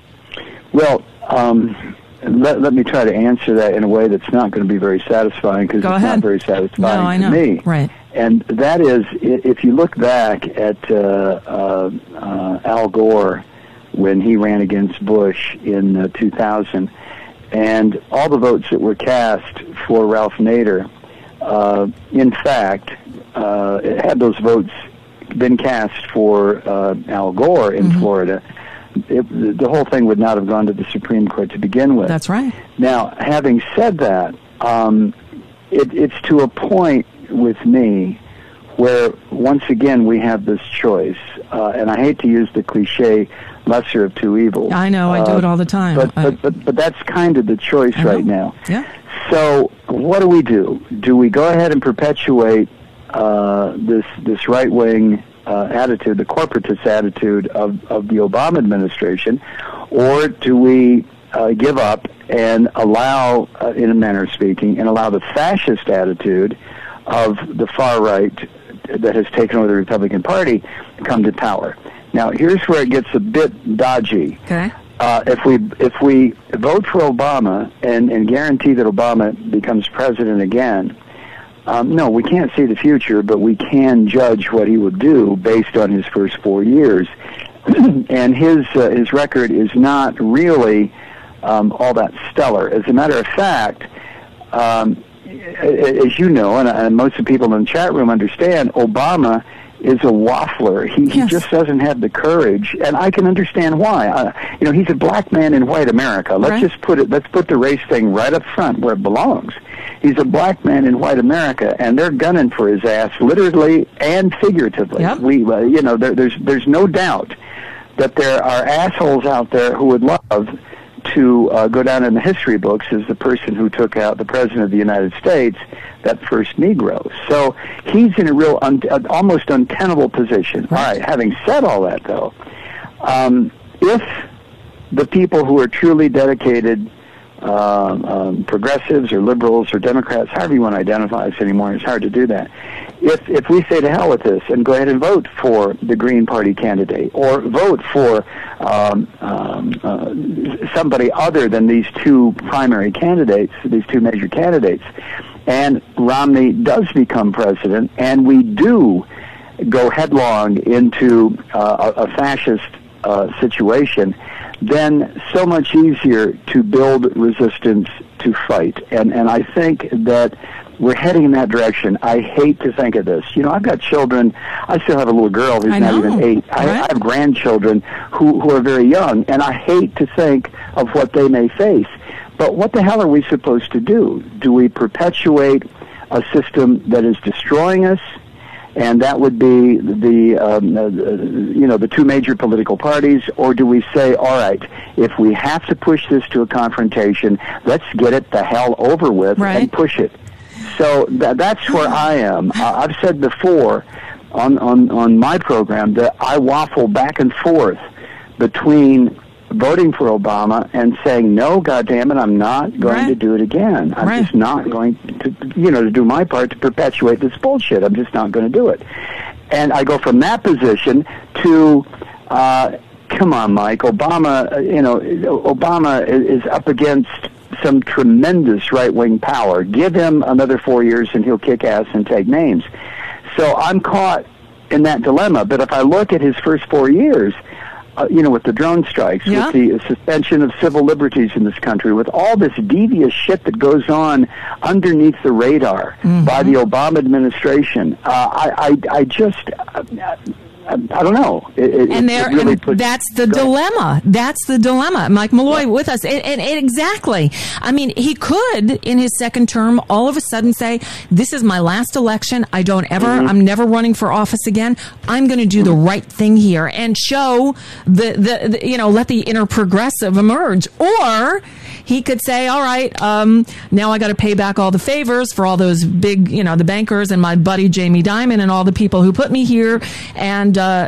Well, um, let, let me try to answer that in a way that's not going to be very satisfying, because it's ahead. not very satisfying no, I to know. me. Right. And that is, if you look back at uh, uh, uh, Al Gore when he ran against Bush in uh, two thousand, and all the votes that were cast for Ralph Nader, uh, in fact, uh, had those votes been cast for uh, Al Gore in mm-hmm. Florida, it, the whole thing would not have gone to the Supreme Court to begin with. That's right. Now, having said that, um, it, it's to a point with me where once again we have this choice, uh, and I hate to use the cliche lesser of two evils. I know, I do uh, it all the time. But, I, but, but, but that's kind of the choice right now. Yeah. So what do we do? Do we go ahead and perpetuate uh, this this right-wing uh, attitude, the corporatist attitude of, of the Obama administration, or do we uh, give up and allow, uh, in a manner of speaking, and allow the fascist attitude of the far right that has taken over the Republican Party to come to power? Now, here's where it gets a bit dodgy. Okay. Uh, if we if we vote for Obama and, and guarantee that Obama becomes president again, um, no, we can't see the future, but we can judge what he would do based on his first four years. And his uh, his record is not really um, all that stellar. As a matter of fact, um, as you know, and, and most of the people in the chat room understand, Obama is a waffler. He, yes. he just doesn't have the courage, and I can understand why. Uh, you know, he's a black man in white America. Let's right. just put it. Let's put the race thing right up front where it belongs. He's a black man in white America, and they're gunning for his ass, literally and figuratively. Yep. We, uh, you know, there, there's there's no doubt that there are assholes out there who would love to uh, go down in the history books as the person who took out the President of the United States, that first Negro. So he's in a real, un- almost untenable position. Right. All right, having said all that, though, um, if the people who are truly dedicated um, um, progressives or liberals or Democrats, however you want to identify us anymore, it's hard to do that. If if we say to hell with this and go ahead and vote for the Green Party candidate, or vote for um, um, uh, somebody other than these two primary candidates, these two major candidates, and Romney does become president, and we do go headlong into uh, a, a fascist uh, situation, then so much easier to build resistance to fight. And and I think that we're heading in that direction. I hate to think of this. You know, I've got children. I still have a little girl who's I not know. even eight. I, Right. I have grandchildren who, who are very young, and I hate to think of what they may face. But what the hell are we supposed to do? Do we perpetuate a system that is destroying us? And that would be the, um, uh, you know, the two major political parties, or do we say, all right, if we have to push this to a confrontation, let's get it the hell over with Right. and push it. So th- that's where I am. Uh, I've said before on, on, on my program that I waffle back and forth between voting for Obama and saying, no, goddammit, I'm not going Right. to do it again. I'm Right. just not going to, you know, to do my part to perpetuate this bullshit. I'm just not going to do it. And I go from that position to, uh, come on, Mike, Obama, uh, you know, Obama is up against some tremendous right-wing power. Give him another four years and he'll kick ass and take names. So I'm caught in that dilemma. But if I look at his first four years, uh, you know, with the drone strikes, Yeah. with the suspension of civil liberties in this country, with all this devious shit that goes on underneath the radar Mm-hmm. by the Obama administration, uh, I, I, I just, uh, I, I don't know. It, it, And it there, really and puts- that's the dilemma. That's the dilemma. Mike Malloy with us. And, and, and exactly. I mean, he could, in his second term, all of a sudden say, this is my last election. I don't ever, Mm-hmm. I'm never running for office again. I'm going to do the right thing here and show the, the, the, you know, let the inner progressive emerge. Or he could say, all right, um, now I got to pay back all the favors for all those big, you know, the bankers and my buddy Jamie Dimon and all the people who put me here, and uh,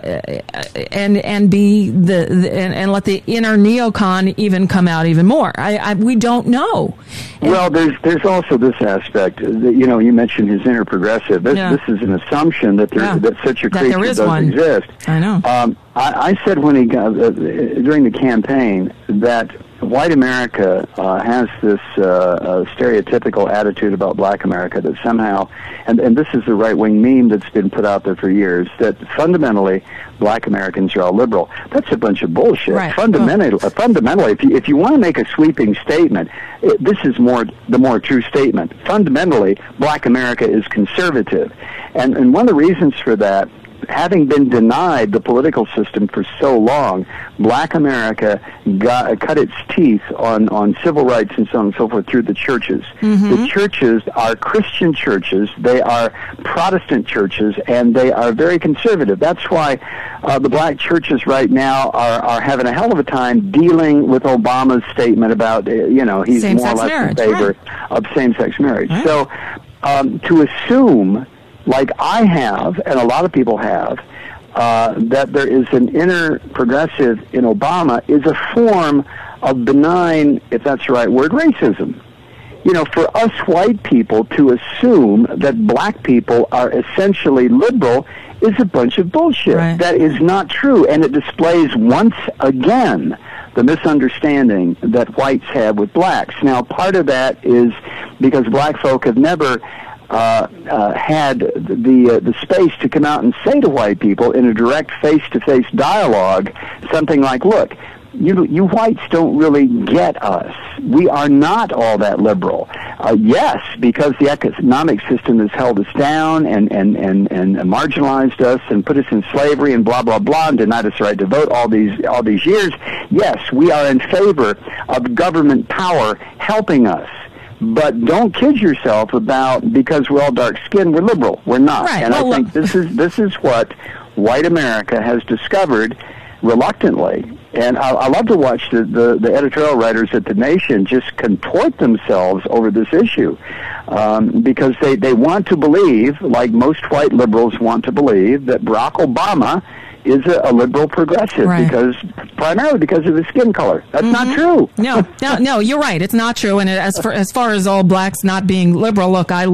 and and be the, the and, and let the inner neocon even come out even more. I, I we don't know. Well, there's there's also this aspect that, you know, you mentioned his inner progressive. This, Yeah. this is an assumption that there Yeah. that such a That creature there is does one. exist. I know. Um, I, I said when he got uh, during the campaign that white America uh, has this uh, uh, stereotypical attitude about black America that somehow, and, and this is the right-wing meme that's been put out there for years, that fundamentally black Americans are all liberal. That's a bunch of bullshit. Right. Fundamentally, uh, fundamentally, if you, if you want to make a sweeping statement, it, this is more the more true statement. Fundamentally, black America is conservative. And, and one of the reasons for that, having been denied the political system for so long, black America got, cut its teeth on, on civil rights and so on and so forth through the churches. Mm-hmm. The churches are Christian churches, they are Protestant churches, and they are very conservative. That's why uh, the black churches right now are, are having a hell of a time dealing with Obama's statement about, uh, you know, he's more or Same-sex less marriage, in favor right. of same-sex marriage. Right. So um, to assume, like I have, and a lot of people have, uh, that there is an inner progressive in Obama is a form of benign, if that's the right word, racism. You know, for us white people to assume that black people are essentially liberal is a bunch of bullshit. Right. That is not true, and it displays once again the misunderstanding that whites have with blacks. Now, part of that is because black folk have never Uh, uh, had the uh, the space to come out and say to white people in a direct face-to-face dialogue something like, look, you you whites don't really get us. We are not all that liberal. Uh, yes, because the economic system has held us down and, and, and, and marginalized us and put us in slavery and blah, blah, blah, and denied us the right to vote all these all these years. Yes, we are in favor of government power helping us. But don't kid yourself about because we're all dark-skinned, we're liberal. We're not. Right. And Well, I think this is this is what white America has discovered reluctantly. And I, I love to watch the, the, the editorial writers at The Nation just contort themselves over this issue um, because they, they want to believe, like most white liberals want to believe, that Barack Obama is a, a liberal progressive Right. because primarily because of his skin color. That's Mm-hmm. not true. No, no, no. You're right. It's not true. And as far as far as all blacks not being liberal, look, I,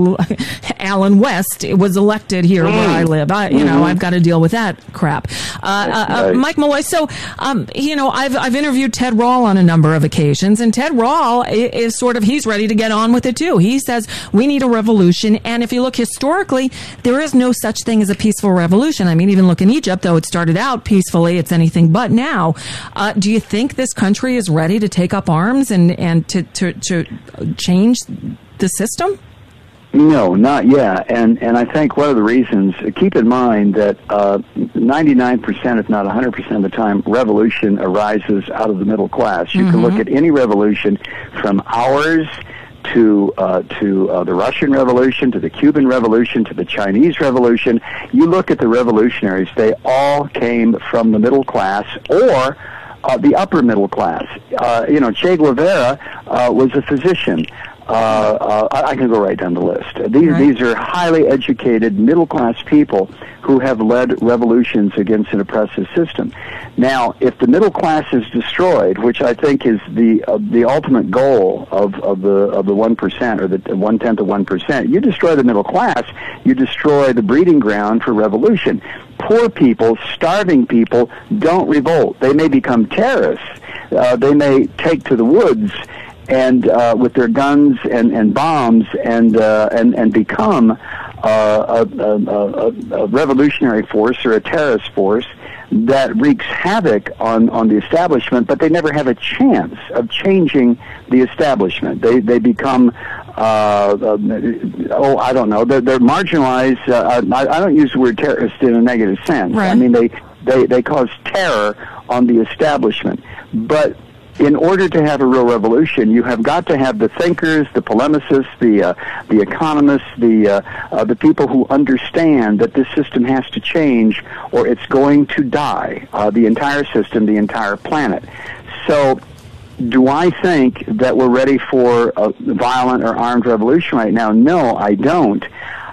Alan West was elected here Mm. where I live. I, you Mm-hmm. know, I've got to deal with that crap. Uh, uh, uh, right. Mike Malloy. So, um, you know, I've I've interviewed Ted Rall on a number of occasions, and Ted Rall is, is sort of he's ready to get on with it too. He says we need a revolution, and if you look historically, there is no such thing as a peaceful revolution. I mean, even look in Egypt, though it started out peacefully, it's anything but now. Uh, do you think this country is ready to take up arms and, and to, to, to change the system? No, not yet. And and I think one of the reasons, keep in mind that uh, ninety-nine percent, if not one hundred percent of the time, revolution arises out of the middle class. You Mm-hmm. can look at any revolution from ours to uh, to uh, the Russian Revolution, to the Cuban Revolution, to the Chinese Revolution. You look at the revolutionaries, they all came from the middle class or uh, the upper middle class. Uh, you know, Che Guevara uh, was a physician. Uh, uh, I, I can go right down the list. These right. these are highly educated, middle-class people who have led revolutions against an oppressive system. Now, if the middle class is destroyed, which I think is the uh, the ultimate goal of, of the of the one percent or the one tenth of one percent, you destroy the middle class, you destroy the breeding ground for revolution. Poor people, starving people, don't revolt. They may become terrorists. Uh, they may take to the woods and uh, with their guns and, and bombs and uh, and and become uh, a, a, a, a revolutionary force or a terrorist force that wreaks havoc on, on the establishment, but they never have a chance of changing the establishment. They they become uh, uh, oh I don't know they're, they're marginalized. Uh, I, I don't use the word terrorist in a negative sense. Right. I mean they, they they cause terror on the establishment, but in order to have a real revolution, you have got to have the thinkers, the polemicists, the uh, the economists, the uh, uh, the people who understand that this system has to change, or it's going to die. Uh, the entire system, the entire planet. So, do I think that we're ready for a violent or armed revolution right now? No, I don't.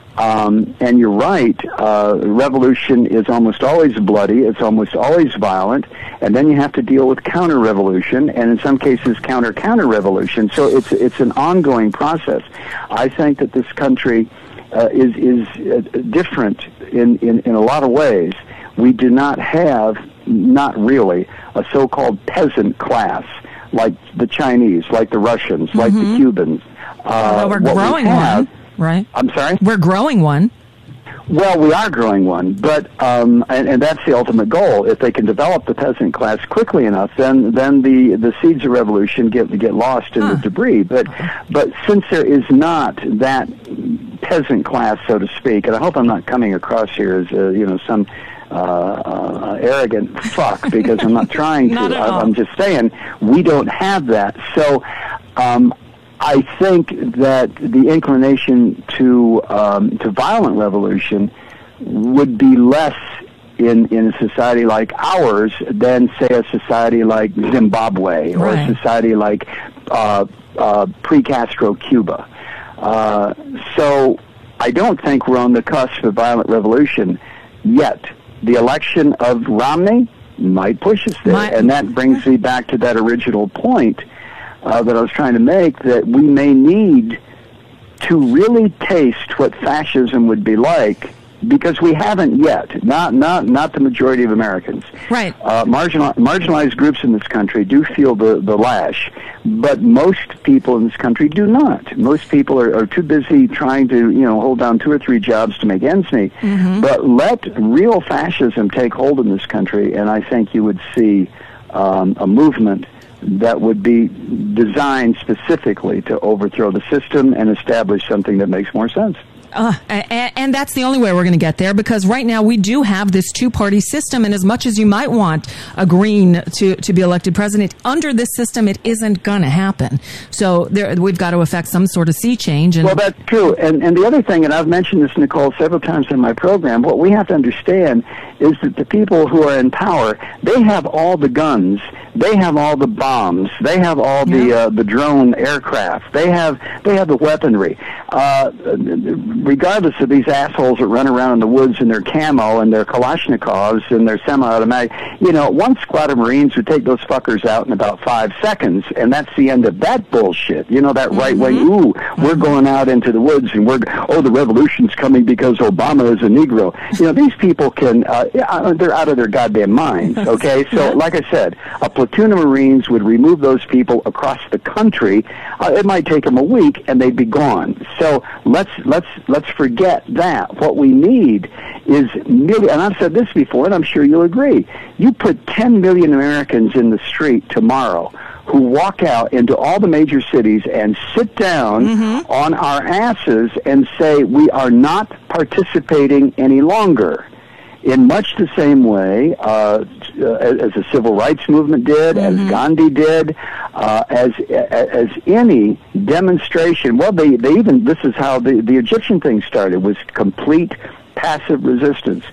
Um, and you're right, uh, revolution is almost always bloody, it's almost always violent, and then you have to deal with counter-revolution, and in some cases counter-counter-revolution, so it's it's an ongoing process. I think that this country uh, is, is uh, different in, in, in a lot of ways. We do not have, not really, a so-called peasant class like the Chinese, like the Russians, mm-hmm. like the Cubans. Uh, well, we're growing we have, one. Right. I'm sorry? We're growing one. Well, we are growing one, but um, and, and that's the ultimate goal. If they can develop the peasant class quickly enough, then then the, the seeds of revolution get get lost in huh. the debris. But but since there is not that peasant class, so to speak, and I hope I'm not coming across here as uh, you know some uh, uh, arrogant fuck, because I'm not trying to. Not at all. I'm just saying we don't have that. So. Um, I think that the inclination to um, to violent revolution would be less in, in a society like ours than, say, a society like Zimbabwe or right. a society like uh, uh, pre-Castro Cuba. Uh, so I don't think we're on the cusp of violent revolution yet. The election of Romney might push us there, My- and that brings me back to that original point Uh, that I was trying to make, that we may need to really taste what fascism would be like, because we haven't yet. Not not not the majority of Americans. Right. Uh, marginal, marginalized groups in this country do feel the, the lash, but most people in this country do not. Most people are, are too busy trying to, you know, hold down two or three jobs to make ends meet. Mm-hmm. But let real fascism take hold in this country, and I think you would see um, a movement that would be designed specifically to overthrow the system and establish something that makes more sense. Uh, and, and that's the only way we're going to get there, because right now we do have this two-party system, and as much as you might want a Green to, to be elected president, under this system it isn't going to happen. So there, we've got to affect some sort of sea change. And well, that's true. And, and the other thing, and I've mentioned this, Nicole, several times in my program, what we have to understand is that the people who are in power, they have all the guns, they have all the bombs, they have all the yeah. uh, the drone aircraft, they have they have the weaponry. Uh, regardless of these assholes that run around in the woods in their camo and their Kalashnikovs and their semi-automatic, you know, one squad of Marines would take those fuckers out in about five seconds, and that's the end of that bullshit. You know, that mm-hmm. right-wing, ooh, mm-hmm. we're going out into the woods, and we're, oh, the revolution's coming because Obama is a Negro. You know, these people can, uh, they're out of their goddamn minds, okay? So, yeah. like I said, a platoon of Marines would remove those people across the country. Uh, it might take them a week, and they'd be gone. So let's let's let's forget that. What we need is million, and I've said this before, and I'm sure you'll agree. You put ten million Americans in the street tomorrow who walk out into all the major cities and sit down mm-hmm. on our asses and say we are not participating any longer. In much the same way uh, as the civil rights movement did, mm-hmm. as Gandhi did, uh, as as any demonstration. Well, they, they even, this is how the, the Egyptian thing started, was complete passive resistance.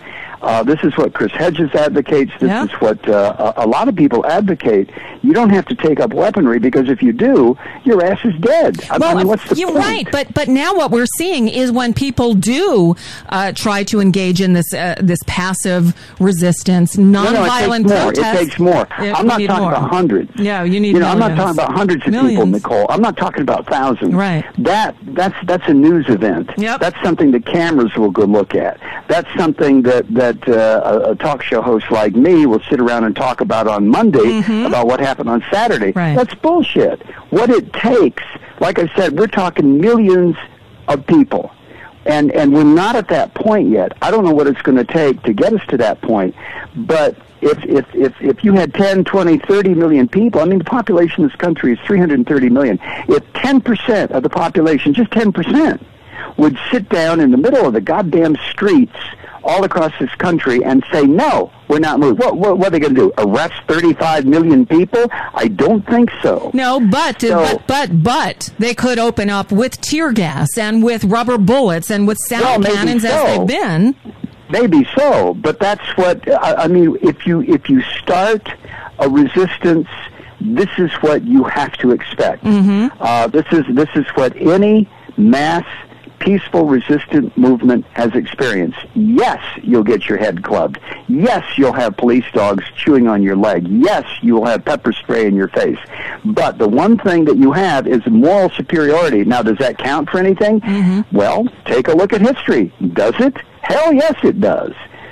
Uh, this is what Chris Hedges advocates. This Yeah. is what uh, a, a lot of people advocate. You don't have to take up weaponry because if you do, your ass is dead. I Well, mean, what's the you're point? right, but but now what we're seeing is when people do uh, try to engage in this uh, this passive resistance, No, no, nonviolent it takes more. protest. It takes more. Yeah, I'm we not need talking more. about hundreds. Yeah, you need. You know, I'm not millions. talking about hundreds of Millions. people, Nicole. I'm not talking about thousands. Right. That that's that's a news event. Yep. That's something the cameras will go look at. That's something that that uh, a, a talk show host like me will sit around and talk about on Monday Mm-hmm. about what happened on Saturday. Right. That's bullshit. What it takes, like I said, we're talking millions of people. And and we're not at that point yet. I don't know what it's going to take to get us to that point. But if if if if you had ten, twenty, thirty million people, I mean the population of this country is three hundred thirty million. If ten percent of the population, just ten percent, would sit down in the middle of the goddamn streets all across this country and say, no, we're not moving. What, what, what are they going to do? Arrest thirty-five million people? I don't think so. No, but So- but but but they could open up with tear gas and with rubber bullets and with sound Well, maybe cannons as so. they've been. Maybe so, but that's what I, I mean. If you if you start a resistance, this is what you have to expect. Mm-hmm. Uh, this is this is what any mass peaceful resistant movement has experienced. Yes, you'll get your head clubbed. Yes, you'll have police dogs chewing on your leg. Yes, you'll have pepper spray in your face. But the one thing that you have is moral superiority. Now, does that count for anything? Mm-hmm. Well, take a look at history. Does it? Hell yes, it does.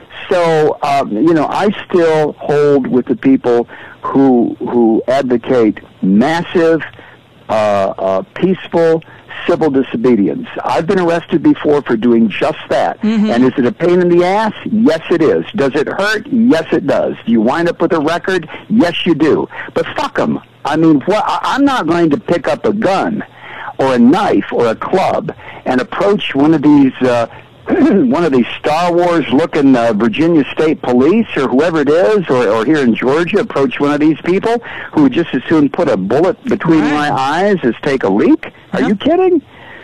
So, um, you know, I still hold with the people who who advocate massive, uh, uh, peaceful, civil disobedience. I've been arrested before for doing just that. Mm-hmm. And is it a pain in the ass? Yes, it is. Does it hurt? Yes, it does. Do you wind up with a record? Yes, you do. But fuck them. I mean, what, I'm not going to pick up a gun or a knife or a club and approach one of these uh, one of these Star Wars looking uh, Virginia State Police or whoever it is, or, or here in Georgia, approach one of these people who would just as soon put a bullet between Right. my eyes as take a leak. Are Yep. you kidding?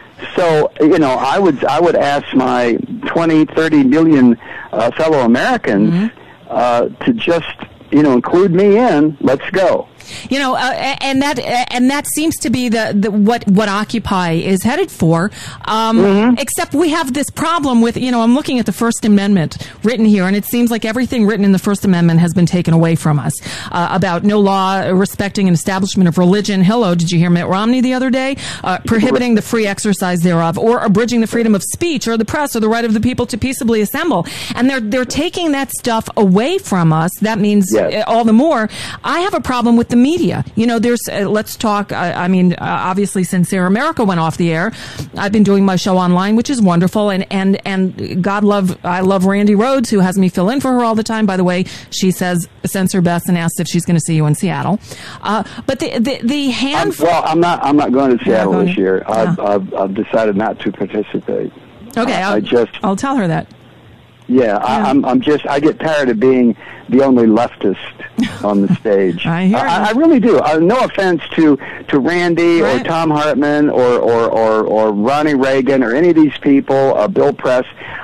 So, you know, I would I would ask my twenty, thirty million uh, fellow Americans Mm-hmm. uh, to just, you know, include me in. Let's go. You know, uh, and that and that seems to be the, the what what Occupy is headed for. Um, Mm-hmm. Except we have this problem with, you know, I'm looking at the First Amendment written here, and it seems like everything written in the First Amendment has been taken away from us uh, about no law respecting an establishment of religion. Hello, did you hear Mitt Romney the other day uh, prohibiting the free exercise thereof, or abridging the freedom of speech, or the press, or the right of the people to peaceably assemble? And they're they're taking that stuff away from us. That means Yes. uh, all the more. I have a problem with the media. You know, there's, uh, let's talk, uh, I mean, uh, obviously since Air America went off the air, I've been doing my show online, which is wonderful. And, and, and God love, I love Randy Rhodes, who has me fill in for her all the time. By the way, she says, sends her best and asks if she's going to see you in Seattle. Uh, but the, the, the I'm, handful. well, I'm not. I'm not going to Seattle going this to- year. I've, Yeah. I've I've decided not to participate. Okay. I, I'll, I just I'll tell her that. yeah. I, I'm I'm just. I get tired of being the only leftist on the stage. I hear I, you. I really do. Uh, no offense to to Randy Right. or Tom Hartman or or, or or Ronnie Reagan or any of these people. Uh, Bill Press.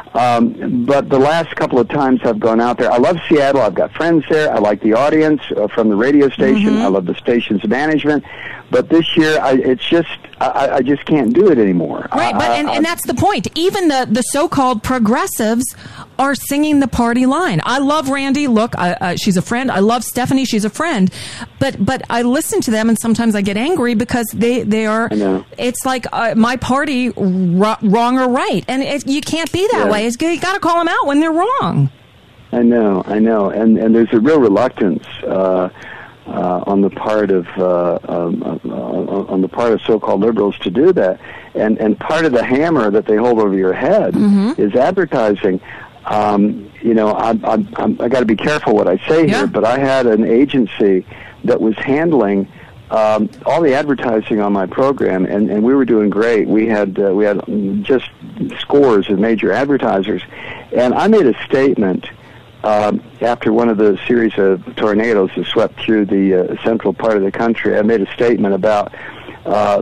Um, but the last couple of times I've gone out there, I love Seattle. I've got friends there. I like the audience uh, from the radio station. Mm-hmm. I love the station's management. But this year, I, it's just I, I just can't do it anymore. Right, but I- and, I- and that's the point. Even the, the so-called progressives are singing the party line. I love Randy. Look, I, uh, she's a friend. I love Stephanie. She's a friend. But but I listen to them, and sometimes I get angry because they they are. I know. It's like uh, my party, r- wrong or right, and it, you can't be that Yeah. way. It's, you got to call them out when they're wrong. I know, I know, and and there's a real reluctance uh, uh, on the part of uh, um, uh, on the part of so-called liberals to do that, and and part of the hammer that they hold over your head Mm-hmm. is advertising. Um, you know, I'm, I'm, I'm, I got to be careful what I say Yeah. here, but I had an agency that was handling um, all the advertising on my program, and, and we were doing great. We had uh, we had just scores of major advertisers, and I made a statement um, after one of the series of tornadoes that swept through the uh, central part of the country. I made a statement about uh,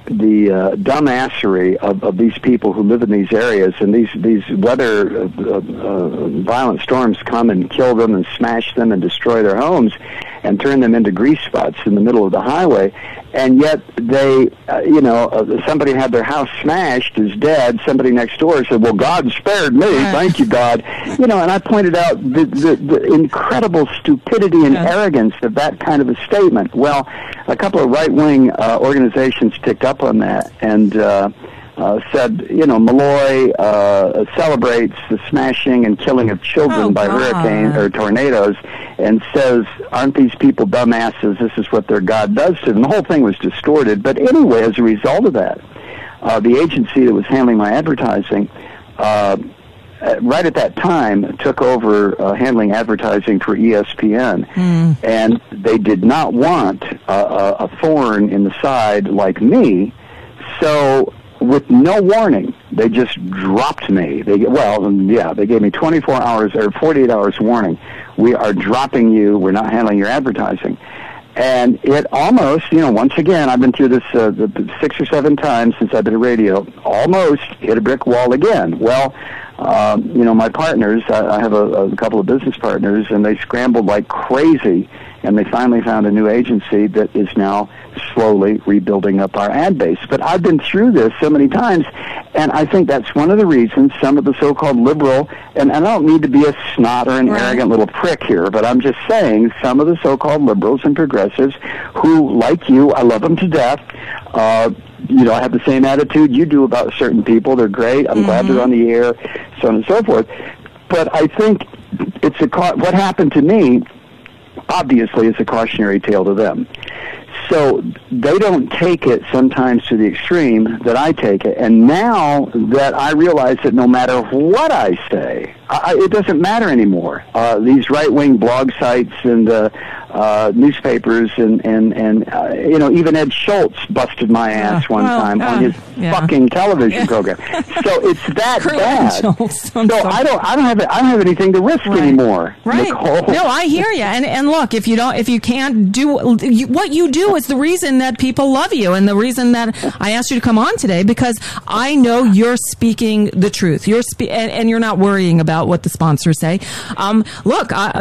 the uh, dumbassery of, of these people who live in these areas, and these these weather uh, uh, violent storms come and kill them and smash them and destroy their homes and turn them into grease spots in the middle of the highway. And yet they, uh, you know, uh, somebody had their house smashed, is dead. Somebody next door said, well, God spared me. Right. Thank you, God. You know, and I pointed out the, the, the incredible stupidity and yeah. arrogance of that kind of a statement. Well, a couple of right-wing uh, organizations picked up on that and uh, uh, said, you know, Malloy uh, celebrates the smashing and killing of children oh, by God. hurricanes or tornadoes, and says, aren't these people dumbasses? This is what their God does to them. The whole thing was distorted. But anyway, as a result of that, uh, the agency that was handling my advertising, uh, right at that time, took over uh, handling advertising for E S P N. Mm. And they did not want uh, a, a thorn in the side like me. So with no warning, they just dropped me. They well, yeah, they gave me twenty-four hours or forty-eight hours warning. We are dropping you. We're not handling your advertising. And it almost, you know, once again, I've been through this uh, six or seven times since I've been at radio, almost hit a brick wall again. Well, um, you know, my partners, I, I have a, a couple of business partners, and they scrambled like crazy, and they finally found a new agency that is now slowly rebuilding up our ad base. But I've been through this so many times, and I think that's one of the reasons some of the so-called liberal, and, and I don't need to be a snot or an right. arrogant little prick here, but I'm just saying some of the so-called liberals and progressives who, like you, I love them to death, uh, you know, I have the same attitude you do about certain people. They're great. I'm mm-hmm. glad they're on the air, so on and so forth. But I think it's a ca- what happened to me, obviously, is a cautionary tale to them. So they don't take it sometimes to the extreme that I take it. And now that I realize that no matter what I say, I, it doesn't matter anymore. Uh, these right-wing blog sites and uh, uh, newspapers and, and, and uh, you know, even Ed Schultz busted my ass uh, one well, time uh, on his yeah. fucking television yeah. program. So it's that bad. So I don't, I don't have, I don't have anything to risk right. anymore. Right. Nicole. No, I hear you. And and look, if you don't, if you can't do you, what you do is the reason that people love you, and the reason that I asked you to come on today, because I know you're speaking the truth. You're spe- and, and you're not worrying about what the sponsors say. Um, look, uh,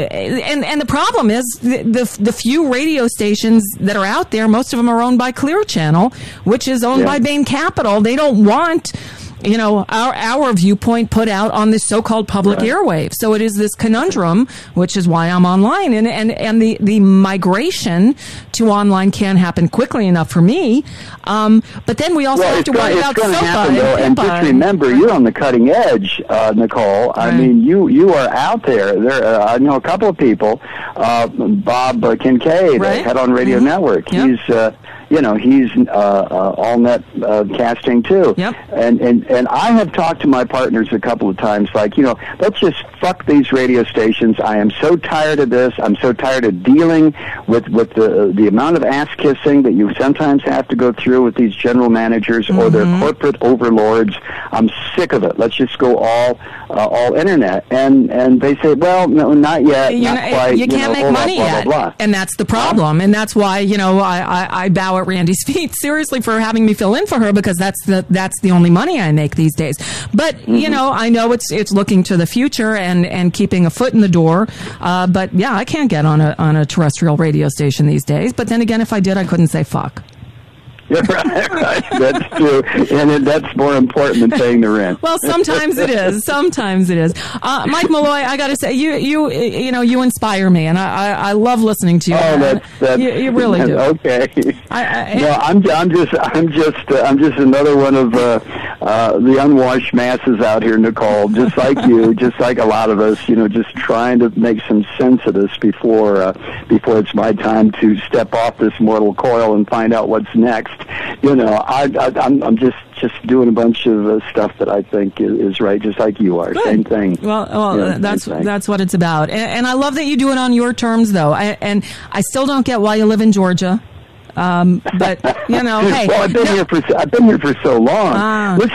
and and the problem is the, the the few radio stations that are out there, most of them are owned by Clear Channel, which is owned yeah. by Bain Capital. They don't want, you know, our our viewpoint put out on this so-called public right. airwave. So it is this conundrum, which is why I'm online. And and, and the, the migration to online can't happen quickly enough for me. Um, but then we also well, have to gonna, worry about SOPA happen, and, and just remember, you're on the cutting edge, uh, Nicole. Right. I mean, you you are out there. There, uh, I know a couple of people. Uh, Bob uh, Kincaid, right. Head on Radio mm-hmm. Network. Yep. He's uh, you know, he's uh, uh, all net uh, casting too. Yep. And and and I have talked to my partners a couple of times, like, you know, let's just fuck these radio stations. I am so tired of this. I'm so tired of dealing with with the the amount of ass kissing that you sometimes have to go through with these general managers mm-hmm. or their corporate overlords. I'm sick of it. Let's just go all uh, all internet. And and they say, well, no, not yet, You're not, not quite. You can't you know, make money blah, yet, blah, blah, blah. and that's the problem. And that's why, you know, I, I, I bow at Randy's feet seriously for having me fill in for her, because that's the that's the only money I make these days. But mm-hmm. you know, I know it's it's looking to the future and, and keeping a foot in the door. Uh, but yeah, I can't get on a on a terrestrial radio station these days. But then again, if I did, I couldn't say fuck. Yeah, right, right. That's true, and it, that's more important than paying the rent. Well, sometimes it is. Sometimes it is. Uh, Mike Malloy, I got to say, you you you know, you inspire me, and I, I, I love listening to you. Oh, that's, that's you, you really do. Okay. I, I, no, I'm I'm just I'm just uh, I'm just another one of uh, uh, the unwashed masses out here, Nicole. Just like you, just like a lot of us, you know, just trying to make some sense of this before uh, before it's my time to step off this mortal coil and find out what's next. You know, I, I, I'm, I'm just, just doing a bunch of uh, stuff that I think is, is right, just like you are. Good. Same thing. Well, well, yeah, that's that's what it's about. And, and I love that you do it on your terms, though. I, and I still don't get why you live in Georgia. Um, but you know, hey, well, I've been no. here for I've been here for so long. Ah. Listen,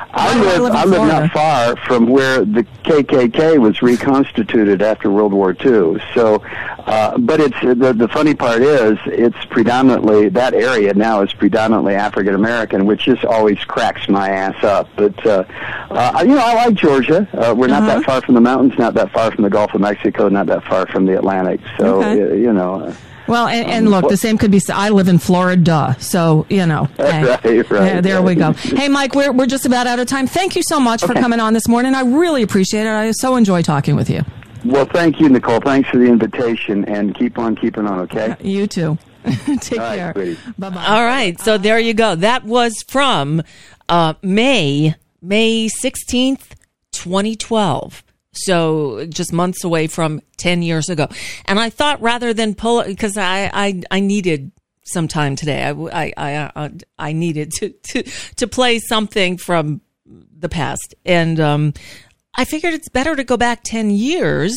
I do I live, live in I live Florida? not far from where the K K K was reconstituted after World War Two. So, uh, but it's the the funny part is it's predominantly that area now is predominantly African American, which just always cracks my ass up. But uh, uh, you know, I like Georgia. Uh, we're not Uh-huh. that far from the mountains, not that far from the Gulf of Mexico, not that far from the Atlantic. So Okay. uh, you know. Uh, Well, and, and look, the same could be. I live in Florida, so you know. Hey, right, right. there, there we right. go. Hey, Mike, we're we're just about out of time. Thank you so much for Okay. coming on this morning. I really appreciate it. I so enjoy talking with you. Well, thank you, Nicole. Thanks for the invitation, and keep on keeping on. Okay. You too. Take All right, care. sweetie. Bye bye. All right. So there you go. That was from uh, May, May sixteenth, twenty twelve. So just months away from ten years ago. And I thought rather than pull it, because I, I, I needed some time today. I, I, I, uh, I needed to, to, to play something from the past. And um, I figured it's better to go back ten years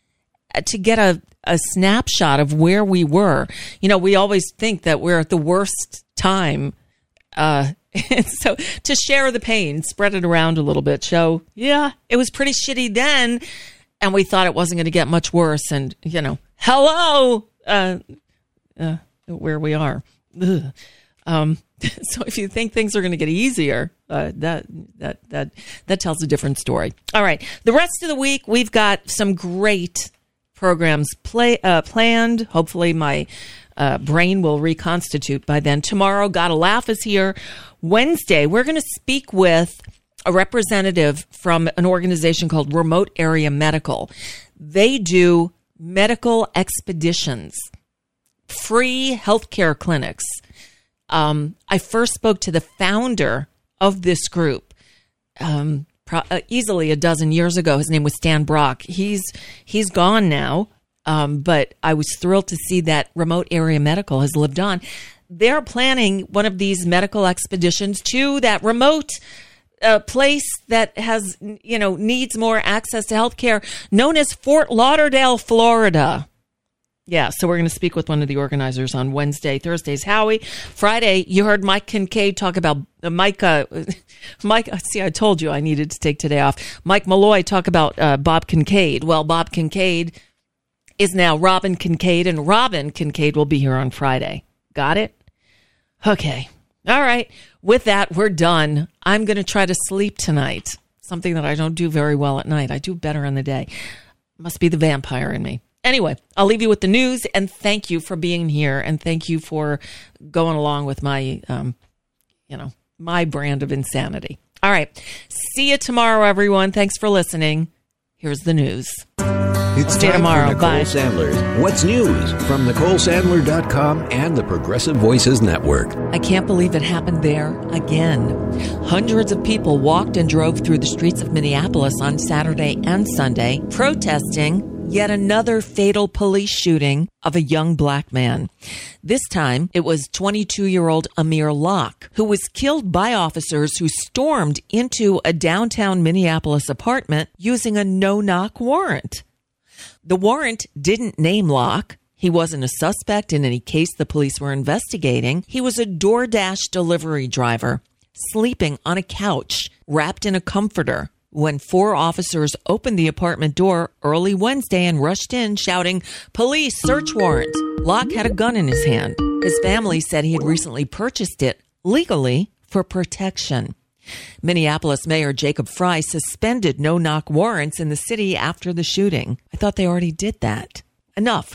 to get a, a snapshot of where we were. You know, we always think that we're at the worst time. Uh, and so to share the pain, spread it around a little bit, show, yeah, it was pretty shitty then. And we thought it wasn't going to get much worse. And, you know, hello, uh, uh, where we are. Ugh. Um, so if you think things are going to get easier, uh, that, that, that, that tells a different story. All right. The rest of the week, we've got some great programs play, uh, planned. Hopefully my uh, brain will reconstitute by then. Tomorrow, Gotta Laugh is here. Wednesday, we're going to speak with a representative from an organization called Remote Area Medical. They do medical expeditions, free healthcare clinics. Um, I first spoke to the founder of this group um, pro- uh, easily a dozen years ago. His name was Stan Brock. He's he's gone now, um, but I was thrilled to see that Remote Area Medical has lived on. They're planning one of these medical expeditions to that remote uh, place that has, you know, needs more access to healthcare, known as Fort Lauderdale, Florida. Yeah, so we're going to speak with one of the organizers on Wednesday. Thursday's Howie. Friday, you heard Mike Kincaid talk about uh, Mike. Uh, Mike, see, I told you I needed to take today off. Mike Malloy talk about uh, Bob Kincaid. Well, Bob Kincaid is now Robin Kincaid, and Robin Kincaid will be here on Friday. Got it? Okay. All right. With that, we're done. I'm going to try to sleep tonight. Something that I don't do very well at night. I do better in the day. Must be the vampire in me. Anyway, I'll leave you with the news, and thank you for being here, and thank you for going along with my, um, you know, my brand of insanity. All right. See you tomorrow, everyone. Thanks for listening. Here's the news. It's See you time tomorrow. for Nicole Bye. Sandler's What's News from Nicole Sandler dot com and the Progressive Voices Network. I can't believe it happened there again. Hundreds of people walked and drove through the streets of Minneapolis on Saturday and Sunday, protesting yet another fatal police shooting of a young black man. This time, it was twenty-two-year-old Amir Locke, who was killed by officers who stormed into a downtown Minneapolis apartment using a no-knock warrant. The warrant didn't name Locke. He wasn't a suspect in any case the police were investigating. He was a DoorDash delivery driver, sleeping on a couch, wrapped in a comforter, when four officers opened the apartment door early Wednesday and rushed in shouting, "Police, search warrant." Locke had a gun in his hand. His family said he had recently purchased it legally for protection. Minneapolis Mayor Jacob Frey suspended no-knock warrants in the city after the shooting. I thought they already did that. Enough.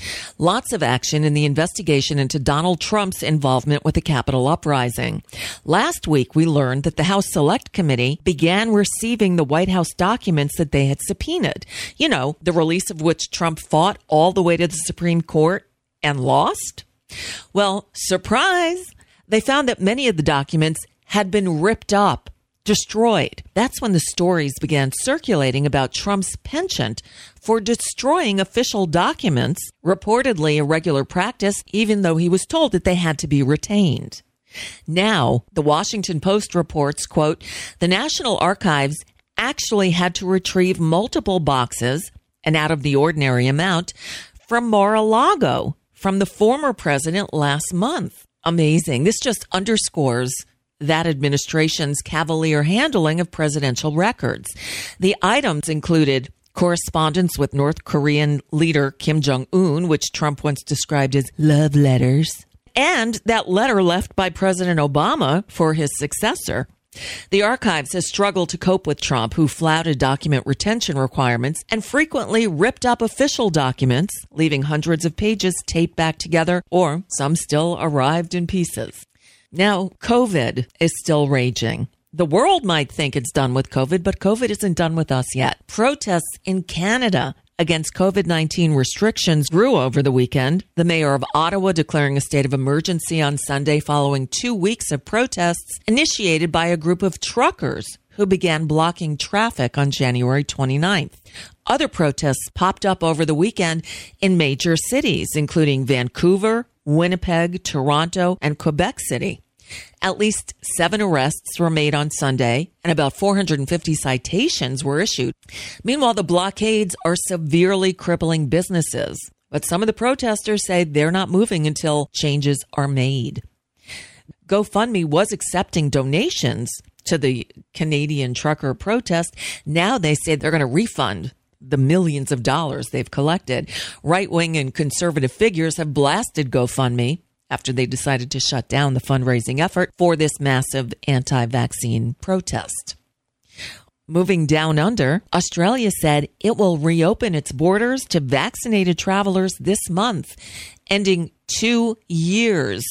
Lots of action in the investigation into Donald Trump's involvement with the Capitol uprising. Last week, we learned that the House Select Committee began receiving the White House documents that they had subpoenaed. You know, the release of which Trump fought all the way to the Supreme Court and lost. Well, surprise! They found that many of the documents had been ripped up, destroyed. That's when the stories began circulating about Trump's penchant for destroying official documents, reportedly a regular practice, even though he was told that they had to be retained. Now, the Washington Post reports, quote, the National Archives actually had to retrieve multiple boxes, an out of the ordinary amount, from Mar-a-Lago from the former president last month. Amazing. This just underscores that administration's cavalier handling of presidential records. The items included correspondence with North Korean leader Kim Jong-un, which Trump once described as love letters, and that letter left by President Obama for his successor. The archives has struggled to cope with Trump, who flouted document retention requirements and frequently ripped up official documents, leaving hundreds of pages taped back together, or some still arrived in pieces. Now, COVID is still raging. The world might think it's done with COVID, but COVID isn't done with us yet. Protests in Canada against COVID nineteen restrictions grew over the weekend. The mayor of Ottawa declaring a state of emergency on Sunday following two weeks of protests initiated by a group of truckers who began blocking traffic on January twenty-ninth. Other protests popped up over the weekend in major cities, including Vancouver, Winnipeg, Toronto, and Quebec City. At least seven arrests were made on Sunday, and about four hundred fifty citations were issued. Meanwhile, the blockades are severely crippling businesses, but some of the protesters say they're not moving until changes are made. GoFundMe was accepting donations to the Canadian trucker protest. Now they say they're going to refund the millions of dollars they've collected. Right-wing and conservative figures have blasted GoFundMe after they decided to shut down the fundraising effort for this massive anti-vaccine protest. Moving down under, Australia said it will reopen its borders to vaccinated travelers this month, ending two years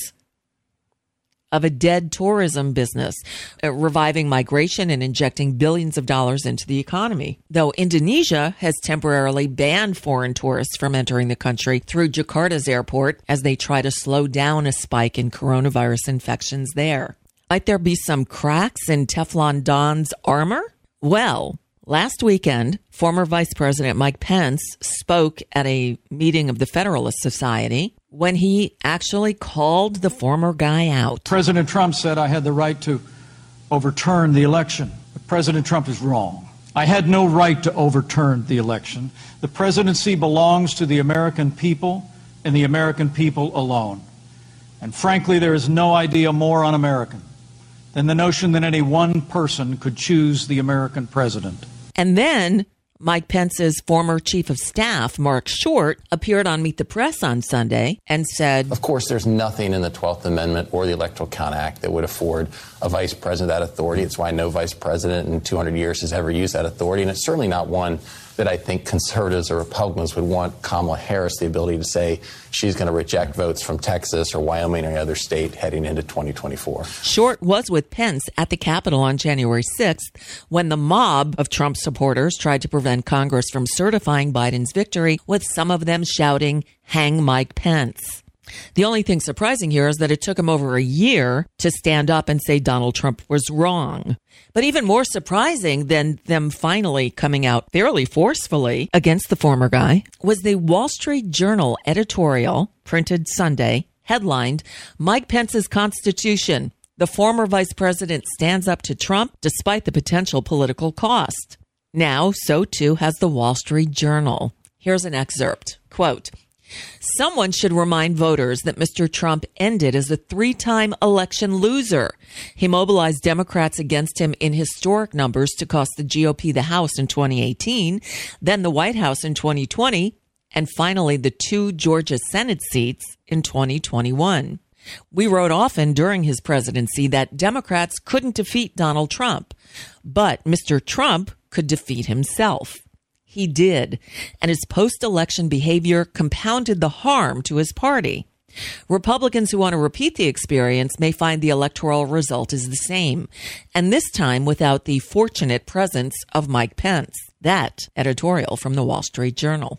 of a dead tourism business, uh, reviving migration and injecting billions of dollars into the economy. Though Indonesia has temporarily banned foreign tourists from entering the country through Jakarta's airport as they try to slow down a spike in coronavirus infections there. Might there be some cracks in Teflon Don's armor? Well, last weekend, former Vice President Mike Pence spoke at a meeting of the Federalist Society when he actually called the former guy out. President Trump said I had the right to overturn the election, but President Trump is wrong. I had no right to overturn the election. The presidency belongs to the American people and the American people alone. And frankly, there is no idea more un-American than the notion that any one person could choose the American president. And then Mike Pence's former chief of staff, Mark Short, appeared on Meet the Press on Sunday and said, of course, there's nothing in the twelfth Amendment or the Electoral Count Act that would afford a vice president that authority. It's why no vice president in two hundred years has ever used that authority. And it's certainly not one that I think conservatives or Republicans would want Kamala Harris the ability to say she's going to reject votes from Texas or Wyoming or any other state heading into twenty twenty-four. Short was with Pence at the Capitol on January sixth when the mob of Trump supporters tried to prevent Congress from certifying Biden's victory, with some of them shouting, "Hang Mike Pence." The only thing surprising here is that it took him over a year to stand up and say Donald Trump was wrong. But even more surprising than them finally coming out fairly forcefully against the former guy was the Wall Street Journal editorial printed Sunday, headlined, "Mike Pence's Constitution. The former vice president stands up to Trump despite the potential political cost." Now, so too has the Wall Street Journal. Here's an excerpt. Quote, "Someone should remind voters that Mister Trump ended as a three-time election loser. He mobilized Democrats against him in historic numbers to cost the G O P the House in twenty eighteen, then the White House in twenty twenty, and finally the two Georgia Senate seats in twenty twenty-one. We wrote often during his presidency that Democrats couldn't defeat Donald Trump, but Mister Trump could defeat himself. He did, and his post-election behavior compounded the harm to his party. Republicans who want to repeat the experience may find the electoral result is the same, and this time without the fortunate presence of Mike Pence." That editorial from the Wall Street Journal.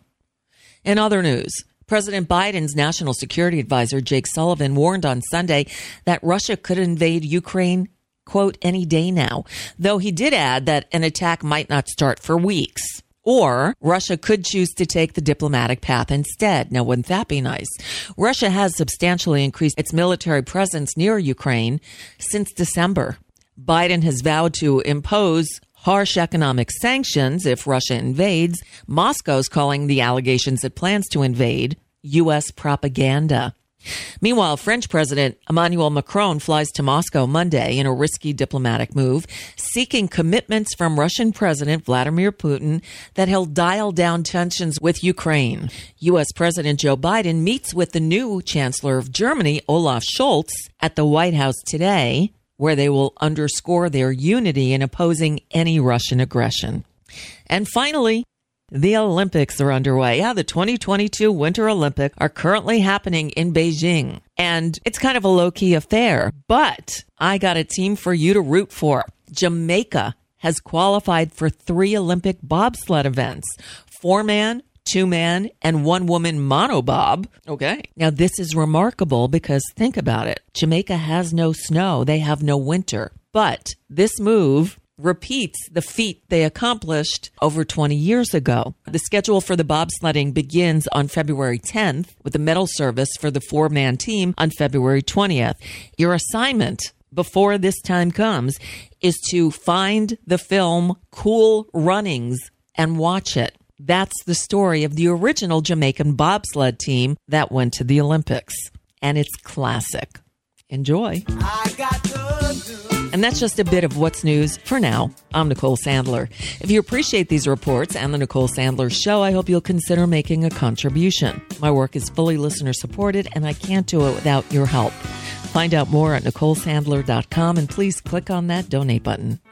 In other news, President Biden's national security advisor, Jake Sullivan, warned on Sunday that Russia could invade Ukraine, quote, any day now, though he did add that an attack might not start for weeks. Or Russia could choose to take the diplomatic path instead. Now, wouldn't that be nice? Russia has substantially increased its military presence near Ukraine since December. Biden has vowed to impose harsh economic sanctions if Russia invades. Moscow's calling the allegations it plans to invade U S propaganda. Meanwhile, French President Emmanuel Macron flies to Moscow Monday in a risky diplomatic move, seeking commitments from Russian President Vladimir Putin that he'll dial down tensions with Ukraine. U S. President Joe Biden meets with the new Chancellor of Germany, Olaf Scholz, at the White House today, where they will underscore their unity in opposing any Russian aggression. And finally, the Olympics are underway. Yeah, the twenty twenty-two Winter Olympics are currently happening in Beijing. And it's kind of a low-key affair. But I got a team for you to root for. Jamaica has qualified for three Olympic bobsled events. Four-man, two-man, and one-woman monobob. Okay. Now, this is remarkable because think about it. Jamaica has no snow. They have no winter. But this move repeats the feat they accomplished over twenty years ago. The schedule for the bobsledding begins on February tenth with the medal service for the four-man team on February twentieth. Your assignment before this time comes is to find the film Cool Runnings and watch it. That's the story of the original Jamaican bobsled team that went to the Olympics. And it's classic. Enjoy. I got And that's just a bit of what's news for now. I'm Nicole Sandler. If you appreciate these reports and the Nicole Sandler Show, I hope you'll consider making a contribution. My work is fully listener supported, and I can't do it without your help. Find out more at nicole sandler dot com, and please click on that donate button.